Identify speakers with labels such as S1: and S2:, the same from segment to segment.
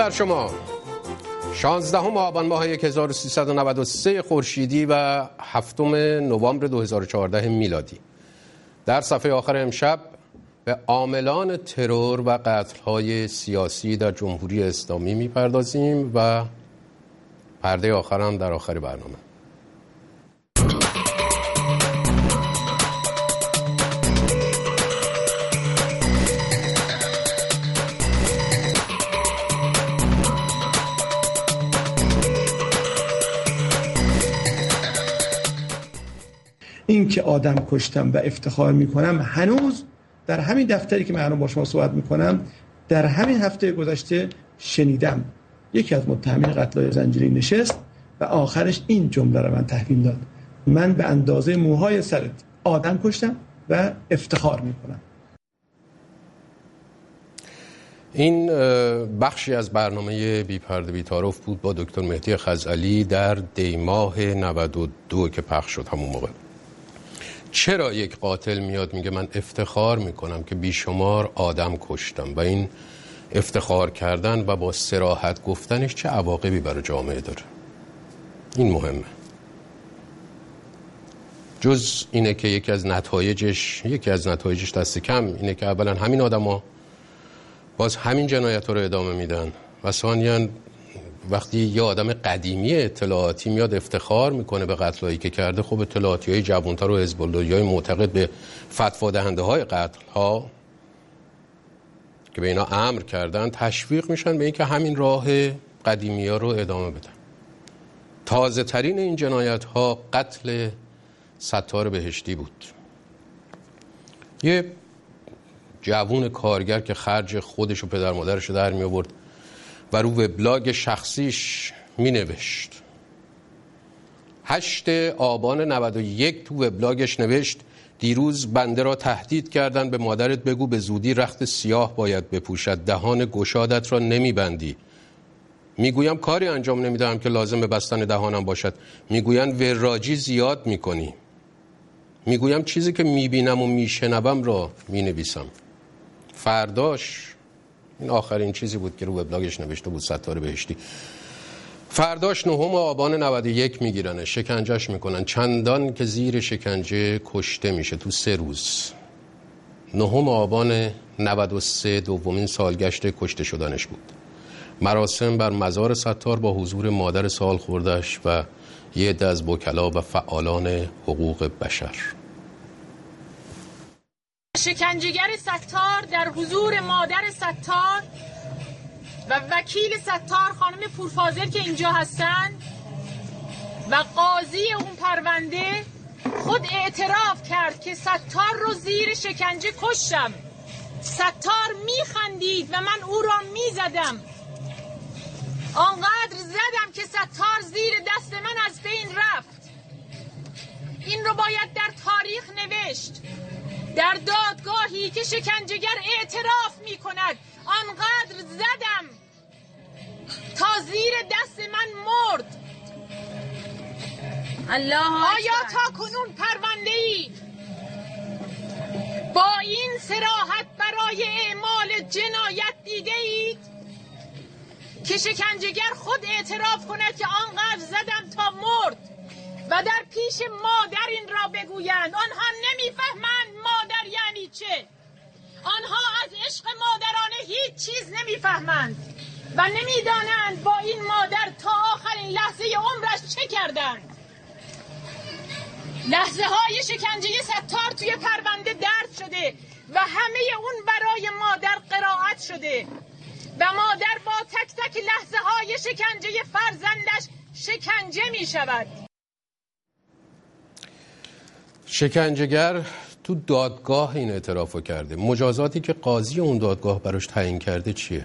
S1: بر شما. 16 آبان ماه 1393 خورشیدی و 7 نوامبر 2014 میلادی. در صفحه آخر امشب به عاملان ترور و قتل‌های سیاسی در جمهوری اسلامی میپردازیم و پرده آخر هم در آخر برنامه.
S2: این که آدم کشتم و افتخار میکنم، هنوز در همین دفتری که من الان با شما صحبت میکنم در همین هفته گذشته شنیدم یکی از متهمین قتل‌های زنجیری نشست و آخرش این جمله رو من تحویل داد: من به اندازه موهای سرت آدم کشتم و افتخار میکنم.
S1: این بخشی از برنامه بی پرده بی تعارف بود با دکتر مهدی خزعلی در دیماه 92 که پخش شد. همون موقع چرا یک قاتل میاد میگه من افتخار میکنم که بیشمار آدم کشتم و این افتخار کردن و با صراحت گفتنش چه عواقبی برای جامعه داره؟ این مهمه. جز اینه که یکی از نتایجش دست کم اینه که اولا همین آدما باز همین جنایت رو ادامه میدن و ثانیاً وقتی یه آدم قدیمی اطلاعاتی میاد افتخار میکنه به قتلایی که کرده، خب اطلاعاتی های جوانتر و حزب الله‌ای معتقد به فتوا دهنده های قتل ها که به اینا امر کردن تشویق میشن به اینکه همین راه قدیمی ها رو ادامه بدن. تازه ترین این جنایت ها قتل ستار بهشتی بود، یه جوون کارگر که خرج خودش و پدر مادرش رو در می آورد و رو وبلاگ شخصیش می نوشت. 8 آبان 91 تو وبلاگش نوشت: دیروز بنده را تهدید کردن، به مادرت بگو به زودی رخت سیاه باید بپوشد، دهان گشادت را نمی بندی. میگویم کاری انجام نمیدهم که لازم به بستن دهانم باشد. میگوین وراجی زیاد میکنی. میگویم چیزی که میبینم و میشنوم را مینویسم. فرداش، این آخرین چیزی بود که رو وبلاگش نوشته بود ستار بهشتی، فرداش 9 آبان 91 میگیرن، شکنجهش میکنن، چندان که زیر شکنجه کشته میشه تو 3 روز. 9 آبان 93 دومین سالگشت کشته شدنش بود. مراسم بر مزار ستار با حضور مادر سال خوردش و یه عده از وکلا و فعالان حقوق بشر.
S3: شکنجهگر ستار در حضور مادر ستار و وکیل ستار خانم پورفاضل که اینجا هستن و قاضی اون پرونده خود اعتراف کرد که ستار رو زیر شکنجه کشتم. ستار میخندید و من او را میزدم. آنقدر زدم که ستار زیر دست من از بین رفت. این رو باید در تاریخ نوشت، در دادگاهی که شکنجهگر اعتراف می کند آنقدر زدم تا زیر دست من مرد. آیا تا کنون پرونده‌ای با این صراحت برای اعمال جنایت دیده اید که شکنجهگر خود اعتراف کند که آنقدر زدم تا مرد و در پیش مادر این را بگویند؟ آنها نمیفهمند مادر یعنی چه. آنها از عشق مادرانه هیچ چیز نمیفهمند و نمیدانند با این مادر تا آخرین لحظه عمرش چه کردند. لحظه های شکنجه ستار توی پرونده درد شده و همه اون برای مادر قرائت شده و مادر با تک تک لحظه های شکنجه فرزندش شکنجه می شود.
S1: شکنجهگر تو دادگاه این اعترافو کرده. مجازاتی که قاضی اون دادگاه براش تعیین کرده چیه؟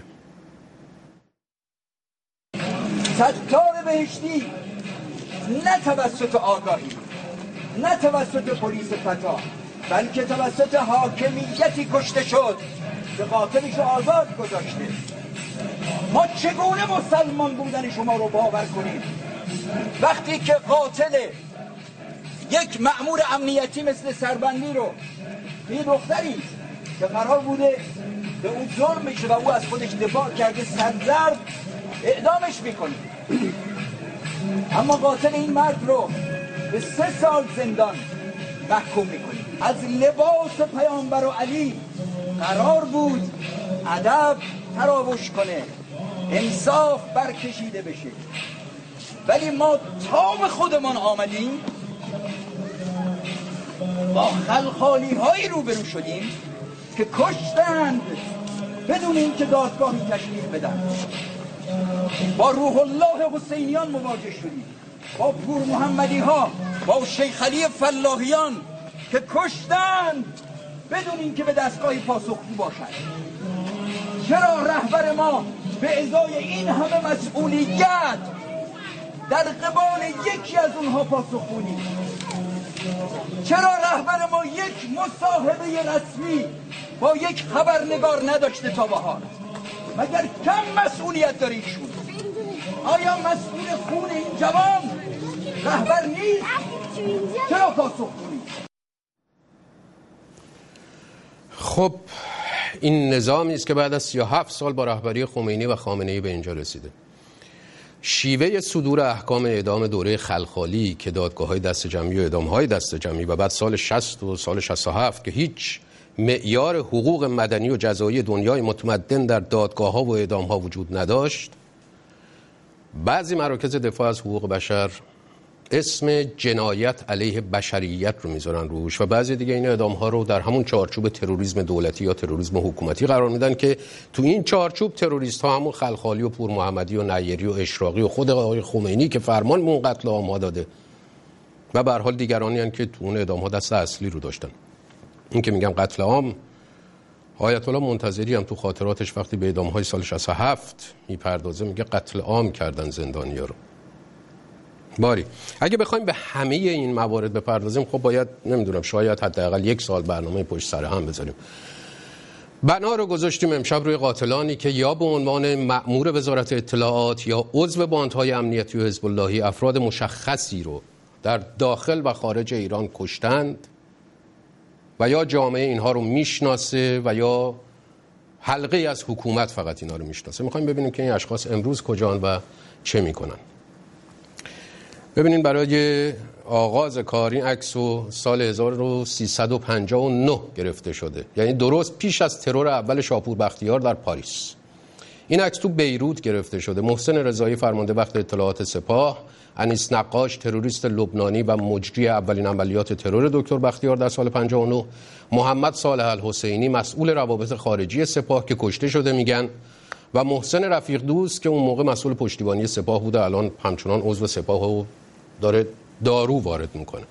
S4: ستار بهشتی نه توسط آگاهی، نه توسط پلیس فتا، بلکه توسط حاکمیتی کشته شد که قاتلش رو آزاد گذاشته. ما چگونه مسلمان بودن شما رو باور کنیم وقتی که قاتل یک مأمور امنیتی مثل سربندی رو این دختری که قرار بوده به اون ظلم میشه و او از خودش دفاع کرده سرزرد اعدامش میکنیم. اما قاتل این مرد رو به 3 سال زندان محکوم میکنیم. از لباس پیامبر و علی قرار بود ادب تراوش کنه، انصاف برکشیده بشه، ولی ما تا به خودمان آمدیم با خلخالی هایی روبرو شدیم که کشتند بدون اینکه دادگاهی تشکیل بدن. با روح الله حسینیان مواجه شدیم، با پور محمدی ها، با شیخ علی فلاحیان که کشتند بدون اینکه به دستگاهی پاسخگو باشند. چرا رهبر ما به ازای این همه مسئولیت در قبال یکی از اونها پاسخگو نیست؟ چرا رهبر ما یک مصاحبه رسمی با یک خبرنگار نداشته تا به حال؟ مگر کم مسئولیت داره ایشون؟ آیا مسئول خون این جوان رهبر نیست؟ چرا پاسخگو نیست؟
S1: خب این نظامی است که بعد از 37 سال با رهبری خمینی و خامنه‌ای به اینجا رسیده. شیوه صدور احکام اعدام دوره خلخالی که دادگاه‌های دست جمعی و اعدام‌های دست جمعی و بعد سال 60 و سال 67 که هیچ معیار حقوق مدنی و جزایی دنیای متمدن در دادگاه‌ها و اعدام‌ها وجود نداشت، بعضی مراکز دفاع از حقوق بشر اسم جنایت علیه بشریت رو میذارن روش و بعضی دیگه این اعدام‌ها رو در همون چارچوب تروریسم دولتی یا تروریسم حکومتی قرار میدن که تو این چارچوب تروریست‌ها همون خلخالی و پور محمدی و نیری و اشراقی و خود آقای خمینی که فرمان به اون قتل عام‌ها داده و به هر حال دیگرانی هستند که تو اون اعدام‌ها دست اصلی رو داشتن. این که میگم قتل عام، آیت الله منتظری هم تو خاطراتش وقتی به اعدام‌های سال 67 میپردازه میگه قتل عام کردن زندانی‌ها رو. باری اگه بخوایم به همه این موارد بپردازیم خب باید نمیدونم شاید حداقل 1 سال برنامه پشت سر هم بذاریم. بنا رو گذاشتیم امشب روی قاتلانی که یا به عنوان مأمور وزارت اطلاعات یا عضو باندهای امنیتی و حزب اللهی افراد مشخصی رو در داخل و خارج ایران کشتند و یا جامعه اینها رو میشناسه و یا حلقه از حکومت فقط اینا رو میشناسه. میخوایم ببینیم که این اشخاص امروز کجان و چه میکنن. ببینین برای آغاز کار این عکسو سال 1359 گرفته شده، یعنی درست پیش از ترور اول شاپور بختیار در پاریس. این عکس تو بیروت گرفته شده. محسن رضایی فرمانده بخش اطلاعات سپاه، انیس نقاش تروریست لبنانی و مجری اولین عملیات ترور دکتر بختیار در سال 59، محمد صالح الحسینی مسئول روابط خارجی سپاه که کشته شده میگن و محسن رفیق دوست که اون موقع مسئول پشتیبانی سپاه بوده الان همچنان عضو سپاه و داره دارو وارد میکنه.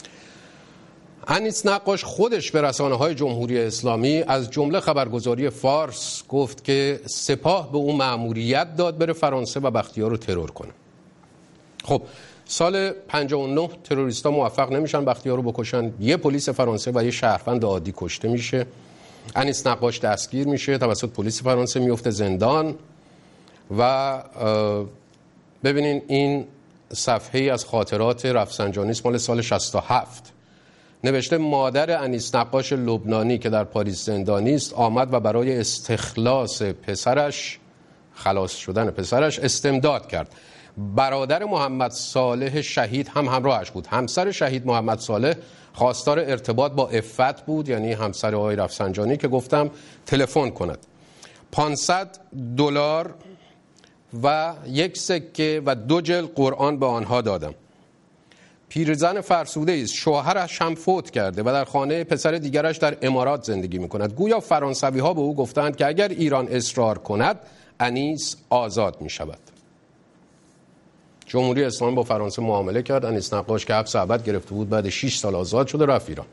S1: انیس نقاش خودش به رسانه‌های جمهوری اسلامی از جمله خبرگزاری فارس گفت که سپاه به اون مأموریت داد بره فرانسه و بختیار رو ترور کنه. خب سال 59 تروریستا موفق نمیشن بختیار رو بکشن، یه پلیس فرانسه و یه شهروند عادی کشته میشه. انیس نقاش دستگیر میشه، توسط پلیس فرانسه میفته زندان و ببینین این صفحه از خاطرات رفسنجانی مال سال 67 نوشته مادر انیس نقاش لبنانی که در پاریس زندانی است آمد و برای استخلاص پسرش، خلاص شدن پسرش استمداد کرد. برادر محمد صالح شهید هم همراهش بود. همسر شهید محمد صالح خواستار ارتباط با عفت بود، یعنی همسر آقای رفسنجانی که گفتم تلفن کند. $500 و 1 سکه و 2 جلد قرآن به آنها دادم. پیرزن فرسوده است، شوهرش هم فوت کرده و در خانه پسر دیگرش در امارات زندگی می‌کند. گویا فرانسوی ها به او گفتند که اگر ایران اصرار کند انیس آزاد می‌شود. جمهوری اسلامی با فرانسه معامله کرد. انیس نقاش که حبس ابد گرفته بود بعد 6 سال آزاد شده رفت ایران.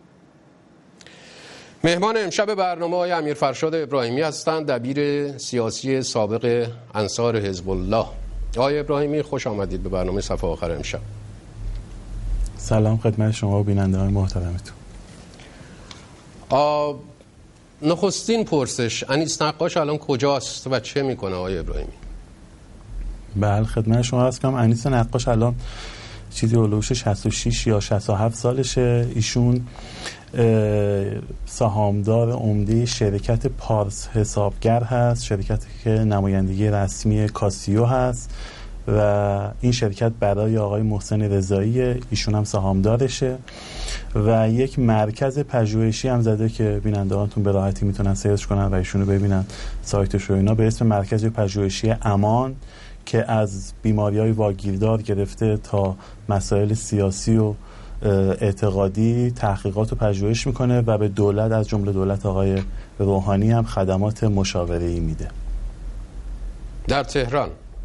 S1: مهمان امشب برنامه آقای امیر فرشاد ابراهیمی هستند، دبیر سیاسی سابق انصار حزب الله. آقای ابراهیمی خوش آمدید به برنامه صفحه آخر امشب.
S5: سلام خدمت شما و بیننده‌های محترمتون.
S1: نخستین پرسش، انیس نقاش الان کجاست و چه میکنه آقای ابراهیمی؟
S5: بله خدمت شما عرض کنم انیس نقاش الان چیزی هلوش 66 یا 67 سالشه. ایشون سهامدار عمده شرکت پارس حسابگر هست، شرکتی که نمایندگی رسمی کاسیو هست و این شرکت برای آقای محسن رضایی، ایشون هم سهامدارشه و یک مرکز پژوهشی هم زده که بینندگانتون به راحتی میتونن سرچ کنن و ایشونو ببینن سایتش رو اینا، به اسم مرکز پژوهشی امان، که از بیماری‌های واگیردار گرفته تا مسائل سیاسی و اعتقادی تحقیقات و پژوهش میکنه و به دولت، از جمله دولت آقای روحانی هم خدمات مشاوره‌ای میده.
S1: در تهران؟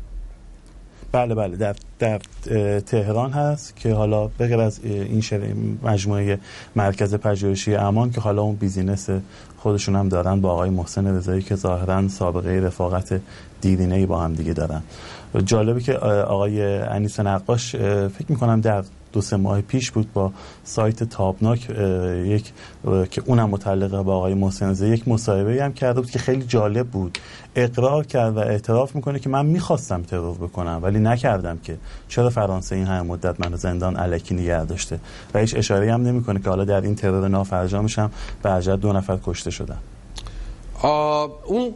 S5: بله در تهران هست که حالا بغیر از این مجموعه مرکز پژوهشی امان که حالا اون بیزینس خودشون هم دارن با آقای محسن رضایی که ظاهرا سابقه رفاقت دیرینه‌ای با هم دیگه دارن. جالبه که آقای انیس نقاش فکر میکنم در 2-3 ماه پیش بود با سایت تابناک یک که اونم متعلقه با آقای محسن رضایی یک مصاحبه‌ای هم کرده بود که خیلی جالب بود. اقرار کرد و اعتراف میکنه که من میخواستم ترور بکنم ولی نکردم، که چرا فرانسه این همه مدت منو زندان الکی نگه داشته و هیچ اشاره‌ای هم نمیکنه که حالا در این ترور نافرجامش هم به عجب 2 نفر کشته شدن.
S1: اون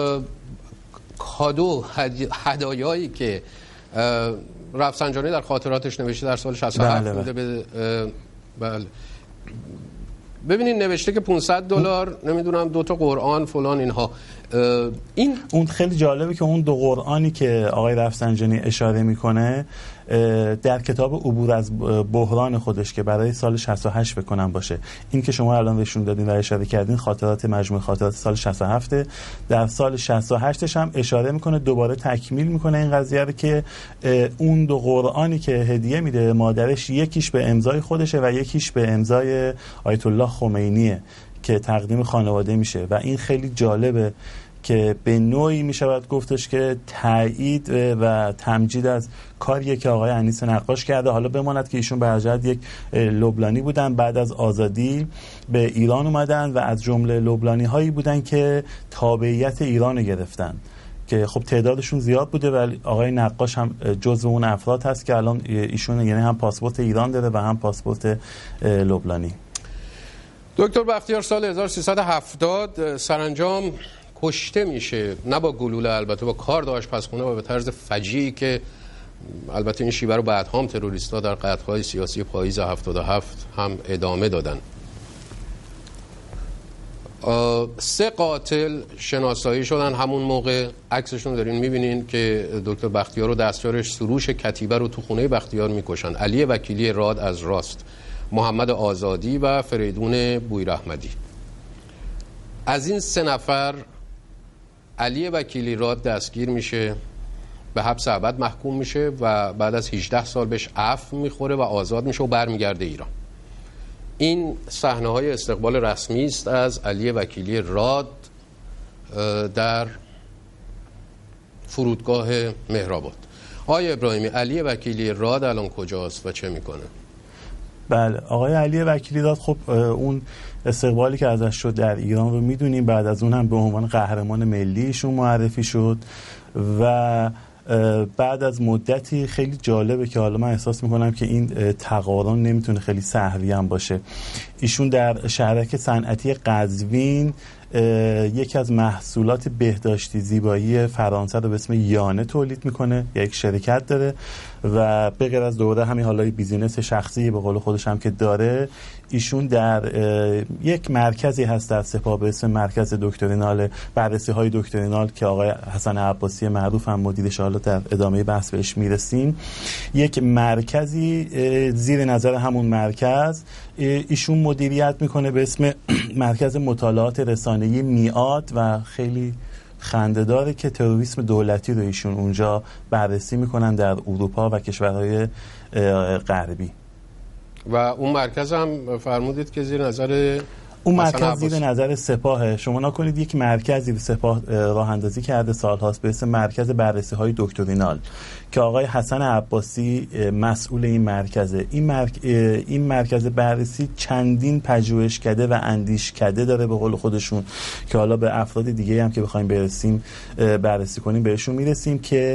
S1: کادو هدایایی که رفسنجانی در خاطراتش نوشته در سال 67 بوده بله. ببینید نوشته که $500 نمیدونم 2 تا قرآن فلان اینها. این
S5: اون خیلی جالبه که اون 2 قرآنی که آقای رفسنجانی اشاره میکنه در کتاب عبور از بحران خودش که برای سال 68 بکنم باشه، این که شما الان نشون دادین و اشاره کردین خاطرات مجموعه خاطرات سال 67 در سال 68ش هم اشاره میکنه، دوباره تکمیل میکنه این قضیه رو که اون 2 قرآنی که هدیه میده مادرش، یکیش به امضای خودشه و یکیش به امضای آیت الله خمینیه که تقدیم خانواده میشه و این خیلی جالبه که به نوعی میشود گفتش که تایید و تمجید از کاریه که آقای انیس نقاش کرده. حالا بماند که ایشون به حجت یک لبنانی بودن، بعد از آزادی به ایران اومدن و از جمله لبنانی هایی بودن که تابعیت ایران گرفتن که خب تعدادشون زیاد بوده ولی آقای نقاش هم جزو اون افراد هست که الان ایشون یعنی هم پاسپورت ایران داره و هم پاسپورت لبنانی.
S1: دکتر بختیار سال 1370 سرانجام کشته میشه، نه با گلوله البته، با کار داشت پسخونه و به طرز فجیعی که البته این شیوه رو بعد هم تروریست‌ها در قتل‌های سیاسی پاییز 77 هم ادامه دادن. 3 قاتل شناسایی شدن همون موقع، عکسشون دارین میبینین که دکتر بختیار رو دستیارش سروش کتیبه رو تو خونه بختیار میکشن. علی وکیلی راد از راست، محمد آزادی و فریدون بویراحمدی. از این 3 نفر علی وکیلی راد دستگیر میشه، به حبس ابد محکوم میشه و بعد از 18 سال بهش عفو میخوره و آزاد میشه و برمیگرده ایران. این صحنه‌های استقبال رسمی است از علی وکیلی راد در فرودگاه مهرآباد. آقای ابراهیمی، علی وکیلی راد الان کجاست و چه میکنه؟
S5: بله، آقای علی وکیلی راد خب اون استقبالی که ازش شد در ایران رو میدونیم، بعد از اون هم به عنوان قهرمان ملیشون معرفی شد و بعد از مدتی خیلی جالبه که حالا من احساس میکنم که این تقارن نمیتونه خیلی سهوی هم باشه. ایشون در شهرک صنعتی قزوین یکی از محصولات بهداشتی زیبایی فرانسه رو به اسم یانه تولید میکنه، یک شرکت داره و به غیر از دوره همین حالا بیزینس شخصی به قول خودش هم که داره، ایشون در یک مرکزی هست در سپاه به اسم مرکز دکترینال بررسی های دکترینال که آقای حسن عباسی معروف هم مدیرش، حالا در ادامه بحث بهش میرسیم، یک مرکزی زیر نظر همون مرکز ایشون مدیریت میکنه به اسم مرکز مطالعات رسانه‌ای میعاد و خیلی خنده‌داره که تروریسم دولتی رو ایشون اونجا بررسی میکنن در اروپا و کشورهای غربی.
S1: و اون مرکز هم فرمودید که زیر نظر
S5: اون مرکز زیر نظر سپاه. شما نکنید یک مرکزی به سپاه راه اندازی کرده سالهاست به اسم مرکز بررسی های دکترینال که آقای حسن عباسی مسئول این مرکزه. این مرکز بررسی چندین پژوهشکده و اندیشکده داره به قول خودشون که حالا به افراد دیگه هم که بخوایم برسیم بررسی کنیم بهشون میرسیم که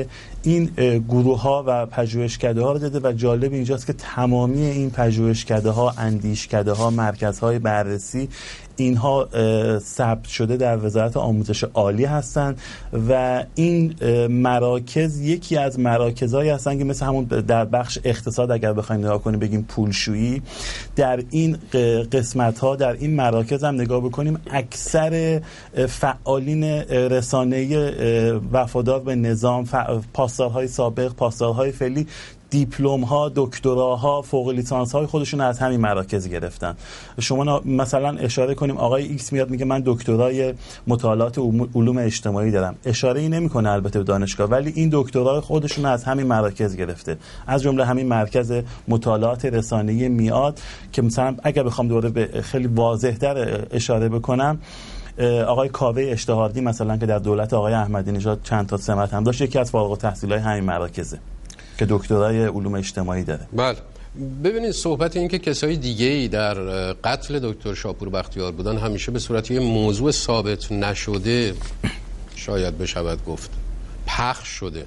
S5: این گروه ها و پژوهشکده ها رو داده و جالب اینجاست که تمامی این پژوهشکده ها، اندیشکده ها، مرکزهای بررسی اینها ثبت شده در وزارت آموزش عالی هستند و این مراکز یکی از مراکزهایی هستند که مثل همون در بخش اقتصاد اگر بخوایم نگاه کنیم بگیم پولشویی، در این قسمت ها در این مراکز هم نگاه بکنیم اکثر فعالین رسانه‌ای وفادار به نظام، پاسدارهای سابق، پاسدارهای فعلی، دیپلم ها، دکتراها، فوق لیسانس های خودشون از همین مراکز گرفتن. شما مثلا اشاره کنیم آقای ایکس میاد میگه من دکترای مطالعات علوم اجتماعی دارم، اشاره ای نمیکنه البته به دانشگاه، ولی این دکترای خودشون از همین مراکز گرفته، از جمله همین مرکز مطالعات رسانه‌ای میاد که مثلا اگر بخوام دوباره به خیلی واضح‌تر اشاره بکنم، آقای کاوه اشتهاردی مثلا که در دولت آقای احمدی نژاد چند تا سمت هم داشت، یکی از فارغ التحصیلای همین مراکزه که دکترای علوم اجتماعی داره.
S1: بله ببینید، صحبت این که کسای دیگه‌ای در قتل دکتر شاپور بختیار بودن همیشه به صورت یه موضوع ثابت نشده شاید بشود گفت، پخش شده،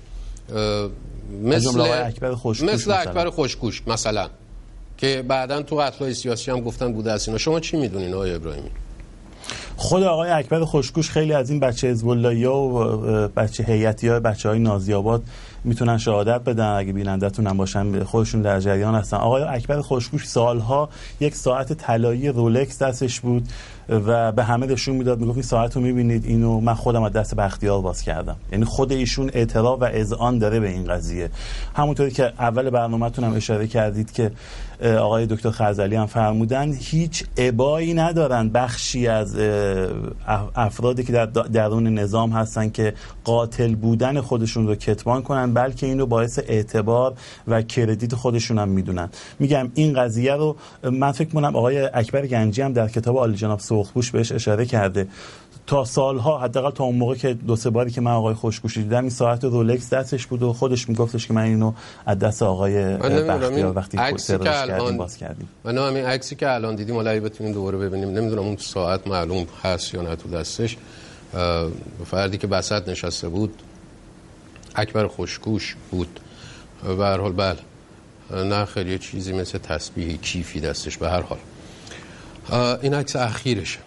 S1: مثل اکبر خوشگوش مثلا که بعداً تو قتل‌های سیاسی هم گفتن بوده از اینا. شما چی میدونین آقای ابراهیمی؟
S5: خود آقای اکبر خوشگوش خیلی از این بچه حزب اللهی‌ها و بچه هیئتی‌ها، بچه‌های نازی آباد میتونن شهادت بدن، اگه بیننده‌تون هم باشن خودشون در جریان هستن. آقای اکبر خوشگوش سالها یک ساعت طلایی رولکس دستش بود و به همه نشون میداد، میگفت این ساعت رو میبینید، اینو من خودم از دست بختیار باز کردم. یعنی خود ایشون اعتراف و اذعان داره به این قضیه. همونطوری که اول برنامه‌تون هم اشاره کردید که آقای دکتر خرزلی هم فرمودن، هیچ ابایی ندارن بخشی از افرادی که در درون نظام هستن که قاتل بودن خودشون رو کتمان کنن، بلکه اینو باعث اعتبار و کردیت خودشون هم میدونن. میگم این قضیه رو من فکر کنم آقای اکبر گنجی هم در کتاب عالی جناب سرخپوش بهش اشاره کرده. تا سالها، حداقل تا اون موقع که دو سه باری که من آقای خوشگوش دیدم، این ساعت رولکس دستش بود و خودش میگفتش که من اینو از دست آقای بختیار وقتی ترورش کردیم باز کردیم.
S1: من همین عکسی که الان دیدیم الان بتونیم دوباره ببینیم، نمیدونم اون ساعت معلوم هست یا نه تو دستش، فردی که وسط نشسته بود اکبر خوشگوش بود. به هر حال بله، نه خیلی چیزی مثل تسبیح کیفی دستش. به هر حال این عکس اخیرشه.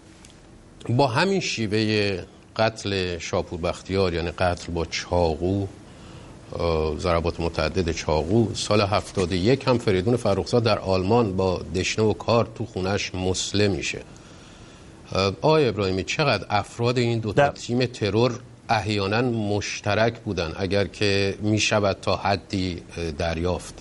S1: با همین شیوه قتل شاپور بختیار، یعنی قتل با چاقو، ضربات متعدد چاقو، سال 71 هم فریدون فرخزاد در آلمان با دشنه و کار تو خونش مسله میشه. آقای ابراهیمی، چقدر افراد این دو تا تیم ترور احیانا مشترک بودن اگر که میشود تا حدی دریافت؟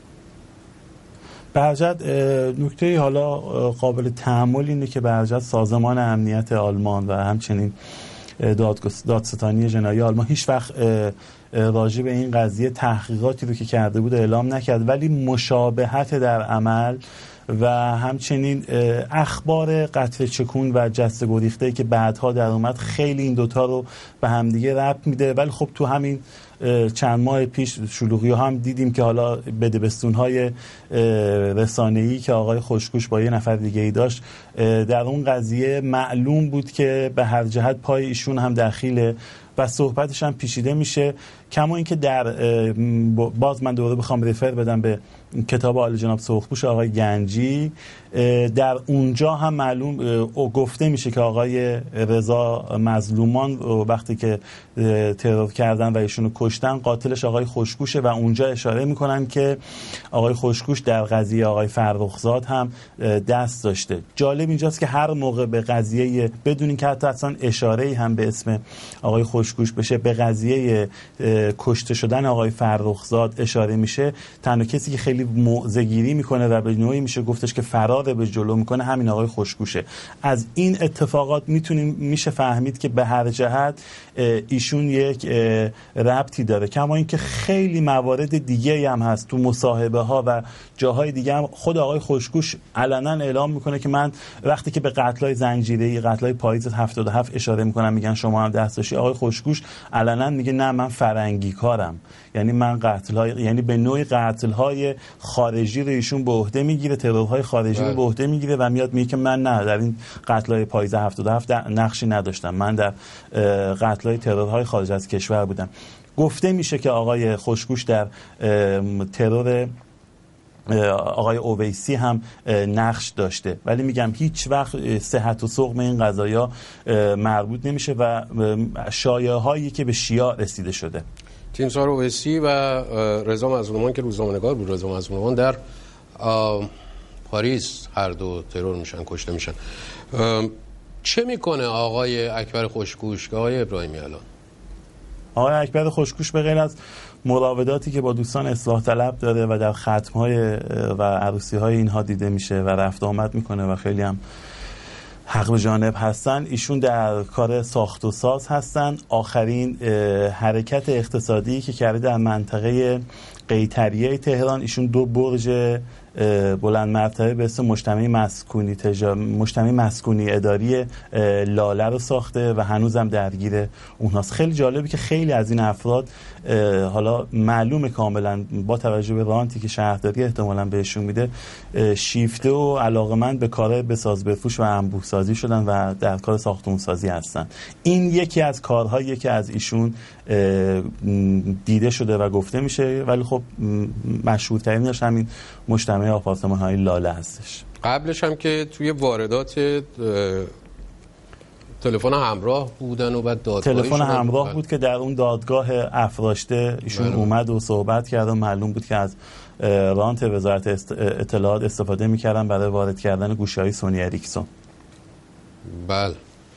S5: برجت نکته حالا قابل تأمل اینه که برجت سازمان امنیت آلمان و همچنین دادستانی جنایی آلمان هیچ وقت راجع به این قضیه تحقیقاتی رو که کرده بود اعلام نکرد، ولی مشابهت در عمل و همچنین اخبار قتل چکون و جسته گریخته که بعدها در اومد خیلی این دوتا رو به همدیگه ربط میده. ولی خب تو همین چند ماه پیش شلوغی ها هم دیدیم که حالا بدبستون‌های رسانه‌ای که آقای خوشگوش با یه نفر دیگه ای داشت، در اون قضیه معلوم بود که به هر جهت پای ایشون هم دخیله و صحبتش هم پیچیده میشه. کما اینکه در باز من دوباره بخوام رفر بدم به کتاب عالی جناب سرخپوش آقای گنجی، در اونجا هم معلوم گفته میشه که آقای رضا مظلومان وقتی که ترور کردن و ایشونو کشتن قاتلش آقای خوشگوشه و اونجا اشاره میکنن که آقای خوشگوش در قضیه آقای فرخزاد هم دست داشته. جالب اینجاست که هر موقع به قضیه بدون اینکه حتی اصلا اشاره‌ای هم به اسم آقای خوشگوش بشه به قضیه کشته شدن آقای فرخزاد اشاره میشه، تنها کسی که خیلی موضع‌گیری میکنه و به نوعی میشه گفتش که فرار به جلو میکنه همین آقای خوشگوشه. از این اتفاقات میشه فهمید که به هر جهت ایشون یک ربطی داره. کما اینکه خیلی موارد دیگه هم هست تو مصاحبه ها و جاهای دیگه هم خود آقای خوشگوش علنا اعلام میکنه که من وقتی که به قتل‌های زنجیره‌ای، قتل‌های پاییز 77 اشاره میکنم میگن شما هم دست داشتی، آقای خوشگوش علنا میگه نه من فرنگی کارم، یعنی من یعنی به نوعی قتل‌های خارجی رو ایشون به عهده میگیره، ترورهای خارجی رو به عهده میگیره و میاد میگه که من نه در این قتل‌های پاییز 77 نقشی نداشتم، من در قتل‌های ترورهای خارج از کشور بودم. گفته میشه که آقای خوشگوش در ترور آقای اویسی هم نقش داشته، ولی میگم هیچ وقت صحت و سقم این قضایا مربوط نمیشه و شایعه هایی که به شیعه رسیده شده.
S1: تیمسار اویسی و رضا مظلومان که روزنامه‌نگار بود، رضا مظلومان در پاریس هر دو ترور میشن، کشته میشن. چه میکنه آقای اکبر خوشگوش که آقای ابراهیمی الان؟
S5: آقای اکبر خوشگوش به غیر از مراوداتی که با دوستان اصلاح طلب داره و در ختم‌های و عروسی‌های اینها دیده میشه و رفت آمد میکنه و خیلی هم حق به جانب هستن، ایشون در کار ساخت و ساز هستن. آخرین حرکت اقتصادی که کرده در منطقه قیطریه تهران، ایشون 2 برج بلند مرتبه به اسم مجتمع مسکونی اداری لاله رو ساخته و هنوزم درگیر اونهاست. خیلی جالبه که خیلی از این افراد حالا معلومه کاملا با توجه به رانتی که شهرداری احتمالاً بهشون میده شیفته و علاقمند به کار بساز بفروش و انبوه سازی شدن و در کار ساختمون سازی هستن. این یکی از کارهایی که از ایشون دیده شده و گفته میشه، ولی خب مشهورترینش همین مجتمع آپارتمان‌های لاله هستش.
S1: قبلش هم که توی واردات تلفن همراه بودن و بعد دادگاهی
S5: تلفن همراه بود که در اون دادگاه افراشته ایشون اومد و صحبت کرد و معلوم بود که از رانت وزارت اطلاعات استفاده می‌کردن برای وارد کردن گوشی‌های سونی اریکسون.
S1: بله.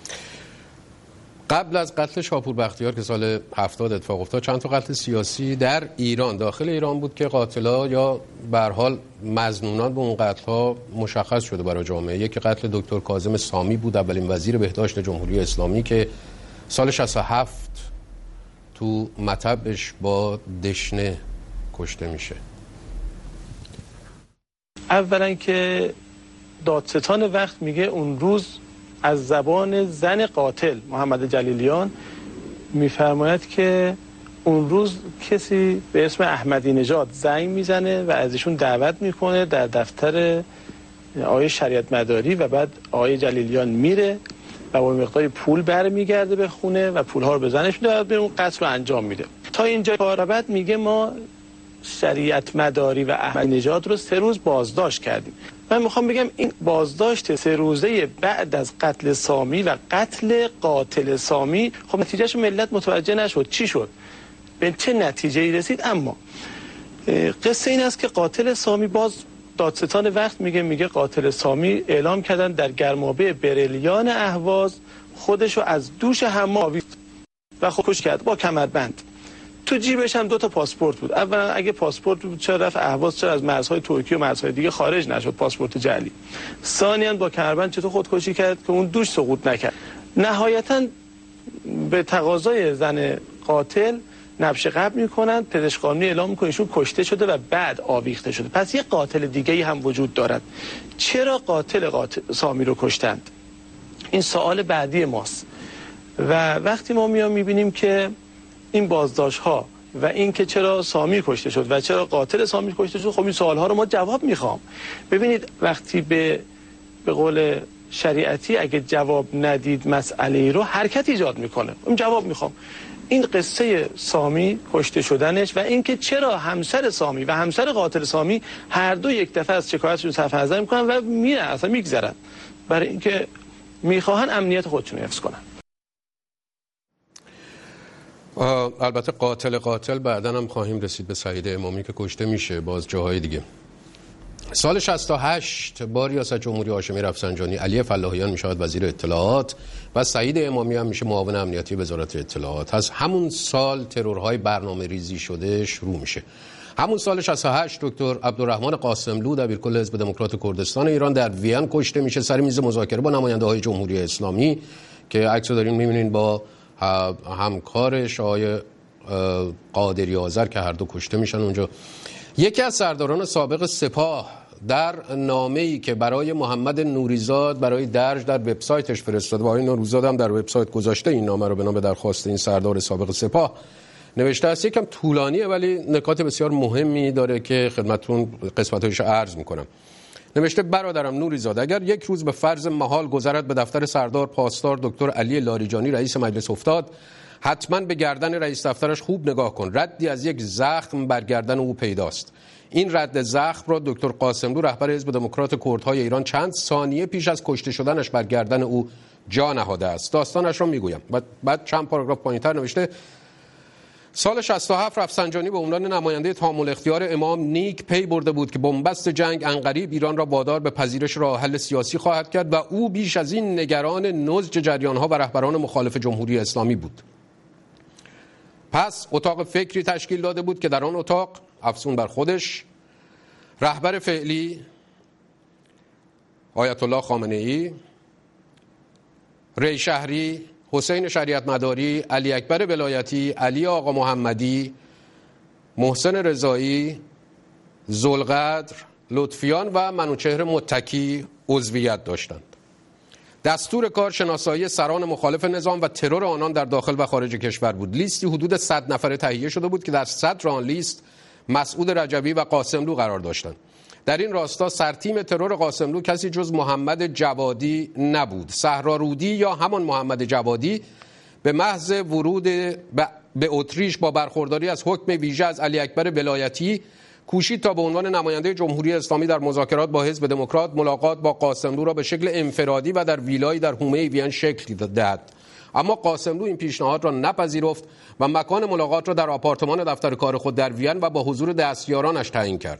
S1: قبل از قتل شاپور بختیار که سال 70 اتفاق افتاد، چند تا قتل سیاسی در ایران، داخل ایران بود که قاتلا یا به هر حال مظنونان به اون قتل‌ها مشخص شده برای جامعه. یکی قتل دکتر کاظم سامی بود، اولین وزیر بهداشت جمهوری اسلامی که سال 67 تو مطبش با دشنه کشته میشه.
S6: اولا که دادستان وقت میگه اون روز از زبان زن قاتل محمد جلیلیان میفرماید که اون روز کسی به اسم احمدی نژاد زنگ میزنه و ازشون دعوت میکنه در دفتر آقای شریعت مداری و بعد آقای جلیلیان میره و با مقدار پول برمیگرده به خونه و پولها رو به زنش میده و به اون قتل رو انجام میده. تا اینجا کار بعد میگه ما شریعت مداری و احمدی نژاد رو 3 روز بازداشت کردیم. من میخوام بگم این بازداشت 3 روزه بعد از قتل سامی و قتل قاتل سامی، خب نتیجهش ملت متوجه نشد چی شد، به چه نتیجه‌ای رسید. اما قصه این است که قاتل سامی، باز دادستان وقت میگه قاتل سامی اعلام کردن در گرمابه بریلیان اهواز خودشو از دوش حمام آویخت و خودکشی کرد با کمربند. تو جیبش هم 2 تا پاسپورت بود. اولا اگه پاسپورت بود چرا رفت اهواز، چرا از مرزهای ترکیه و مرزهای دیگه خارج نشد پاسپورت جعلی. ثانیاً با کمربند چطور خودکشی کرد که اون دوش سقوط نکرد. نهایتاً به تقاضای زن قاتل نبش قبل میکنن، پزشک قانونی اعلام میکنه ایشون کشته شده و بعد آویخته شده. پس یه قاتل دیگه‌ای هم وجود دارد. چرا قاتل سامی رو کشتند؟ این سوال بعدی ماست. و وقتی ما میبینیم که این بازداشت ها و این که چرا سامی کشته شد و چرا قاتل سامی کشته شد، خب این سوال ها رو ما جواب میخوام. ببینید وقتی به قول شریعتی اگه جواب ندید مسئله رو حرکت ایجاد میکنه. من جواب میخوام. این قصه سامی کشته شدنش و اینکه چرا همسر سامی و همسر قاتل سامی هر دو یک دفعه از شکایتشون صرف نظر میکنن و میرن اصلا میگذرن برای اینکه میخواهن امنیت خودشون حفظ کنن.
S1: البته قاتل بعداً هم خواهیم رسید به سعید امامی که کشته میشه باز جاهای دیگه. سال 68 با ریاست جمهوری هاشمی رفسنجانی علی فلاحیان میشود وزیر اطلاعات و سعید امامی هم میشه معاون امنیتی وزارت اطلاعات. از همون سال ترورهای برنامه ریزی شده شروع میشه. همون سال 68 دکتر عبدالرحمن قاسملو دبیرکل حزب دموکرات کردستان ایران در وین کشته میشه سر میز مذاکره با نماینده‌های جمهوری اسلامی که عکسو دارین میبینین با همکارش آقای قادری آذر که هر دو کشته میشن اونجا. یکی از سرداران سابق سپاه در نامه‌ای که برای محمد نوریزاد برای درج در وبسایتش فرستاده و آقای نوریزاد هم در وبسایت گذاشته این نامه رو به نام درخواست این سردار سابق سپاه نوشته است. یکم طولانیه ولی نکات بسیار مهمی داره که خدمتتون قسمت‌هایش عرض می‌کنم. نوشته برادرم نوریزاد اگر یک روز به فرض محال گذرد به دفتر سردار پاسدار دکتر علی لاریجانی رئیس مجلس افتاد، حتما به گردن رئیس دفترش خوب نگاه کن. ردی از یک زخم بر گردن او پیداست. این رد زخم را دکتر قاسملو رهبر حزب دموکرات کردهای ایران چند ثانیه پیش از کشته شدنش بر گردن او جا نهاده است. داستانش را میگویم. بعد چند پاراگراف پایین‌تر نوشته سال 67 رفسنجانی به عنوان نماینده تامل اختیار امام نیک پی برده بود که بنبست جنگ عنقریب ایران را وادار به پذیرش راه حل سیاسی خواهد کرد و او بیش از این نگران نضج جریان‌ها و رهبران مخالف جمهوری اسلامی بود. پس اتاق فکری تشکیل داده بود که در آن اتاق افزون بر خودش رهبر فعلی آیت الله خامنه‌ای، ری شهری، حسین شریعت مداری، علی اکبر ولایتی، علی آقا محمدی، محسن رضایی، ذوالقدر، لطفیان و منوچهر متکی عضویت داشتند. دستور کار شناسایی سران مخالف نظام و ترور آنان در داخل و خارج کشور بود. لیستی حدود 100 نفره تهیه شده بود که در صدر آن لیست مسعود رجبی و قاسملو قرار داشتند. در این راستا سرتیم ترور قاسملو کسی جز محمد جوادی نبود. صحرارودی یا همان محمد جوادی به محض ورود به اتریش با برخورداری از حکم ویژه از علی اکبر ولایتی کوشید تا به عنوان نماینده جمهوری اسلامی در مذاکرات با حزب دموکرات ملاقات با قاسملو را به شکل انفرادی و در ویلایی در حومه وین شکل دهد. اما قاسملو این پیشنهاد را نپذیرفت و مکان ملاقات را در آپارتمان دفتر کار خود در وین و با حضور دستیارانش تعیین کرد.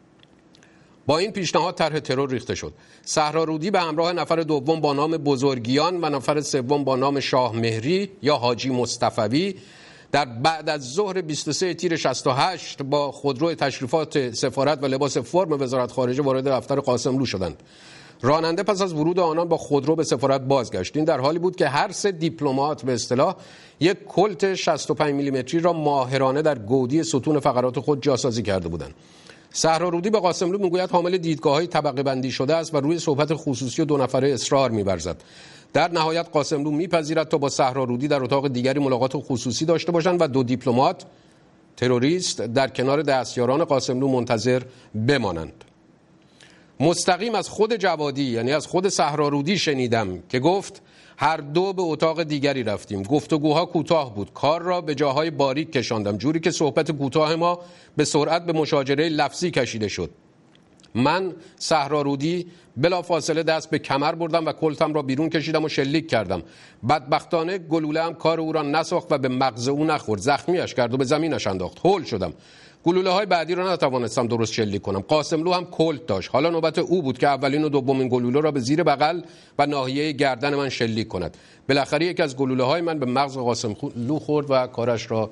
S1: با این پیشنهاد طرح ترور ریخته شد. صحرارودی به همراه نفر دوم با نام بزرگیان و نفر سوم با نام شاه مهری یا حاجی مصطفوی در بعد از ظهر 23 تیر 68 با خودرو تشریفات سفارت و لباس فرم وزارت خارجه وارد دفتر قاسملو شدند. راننده پس از ورود آنان با خودرو به سفارت بازگشت. این در حالی بود که هر سه دیپلمات به اصطلاح یک کلت 65 میلیمتری را ماهرانه در گودی ستون فقرات خود جاسازی کرده بودند. صحرارودی به قاسملو میگوید حامل دیدگاه‌های طبقه بندی شده است و روی صحبت خصوصی و دو نفره اصرار می‌ورزد. در نهایت قاسملو میپذیرد تا با صحرارودی در اتاق دیگری ملاقات خصوصی داشته باشند و دو دیپلمات تروریست در کنار دستیاران قاسملو منتظر بمانند. مستقیم از خود جوادی یعنی از خود صحرارودی شنیدم که گفت هر دو به اتاق دیگری رفتیم. گفتگوها کوتاه بود. کار را به جاهای باریک کشاندم جوری که صحبت کوتاه ما به سرعت به مشاجره لفظی کشیده شد. من صحرارودی بلافاصله دست به کمر بردم و کلتم را بیرون کشیدم و شلیک کردم. بدبختانه گلوله هم کار او را نساخت و به مغز او نخورد. زخمیش کرد و به زمینش انداخت. هول شدم. گلوله های بعدی را نتوانستم درست شلیک کنم. قاسملو هم کلت داشت. حالا نوبت او بود که اولین و دومین گلوله را به زیر بغل و ناحیه گردن من شلیک کند. بالاخره یکی از گلوله های من به مغز قاسملو خورد و کارش را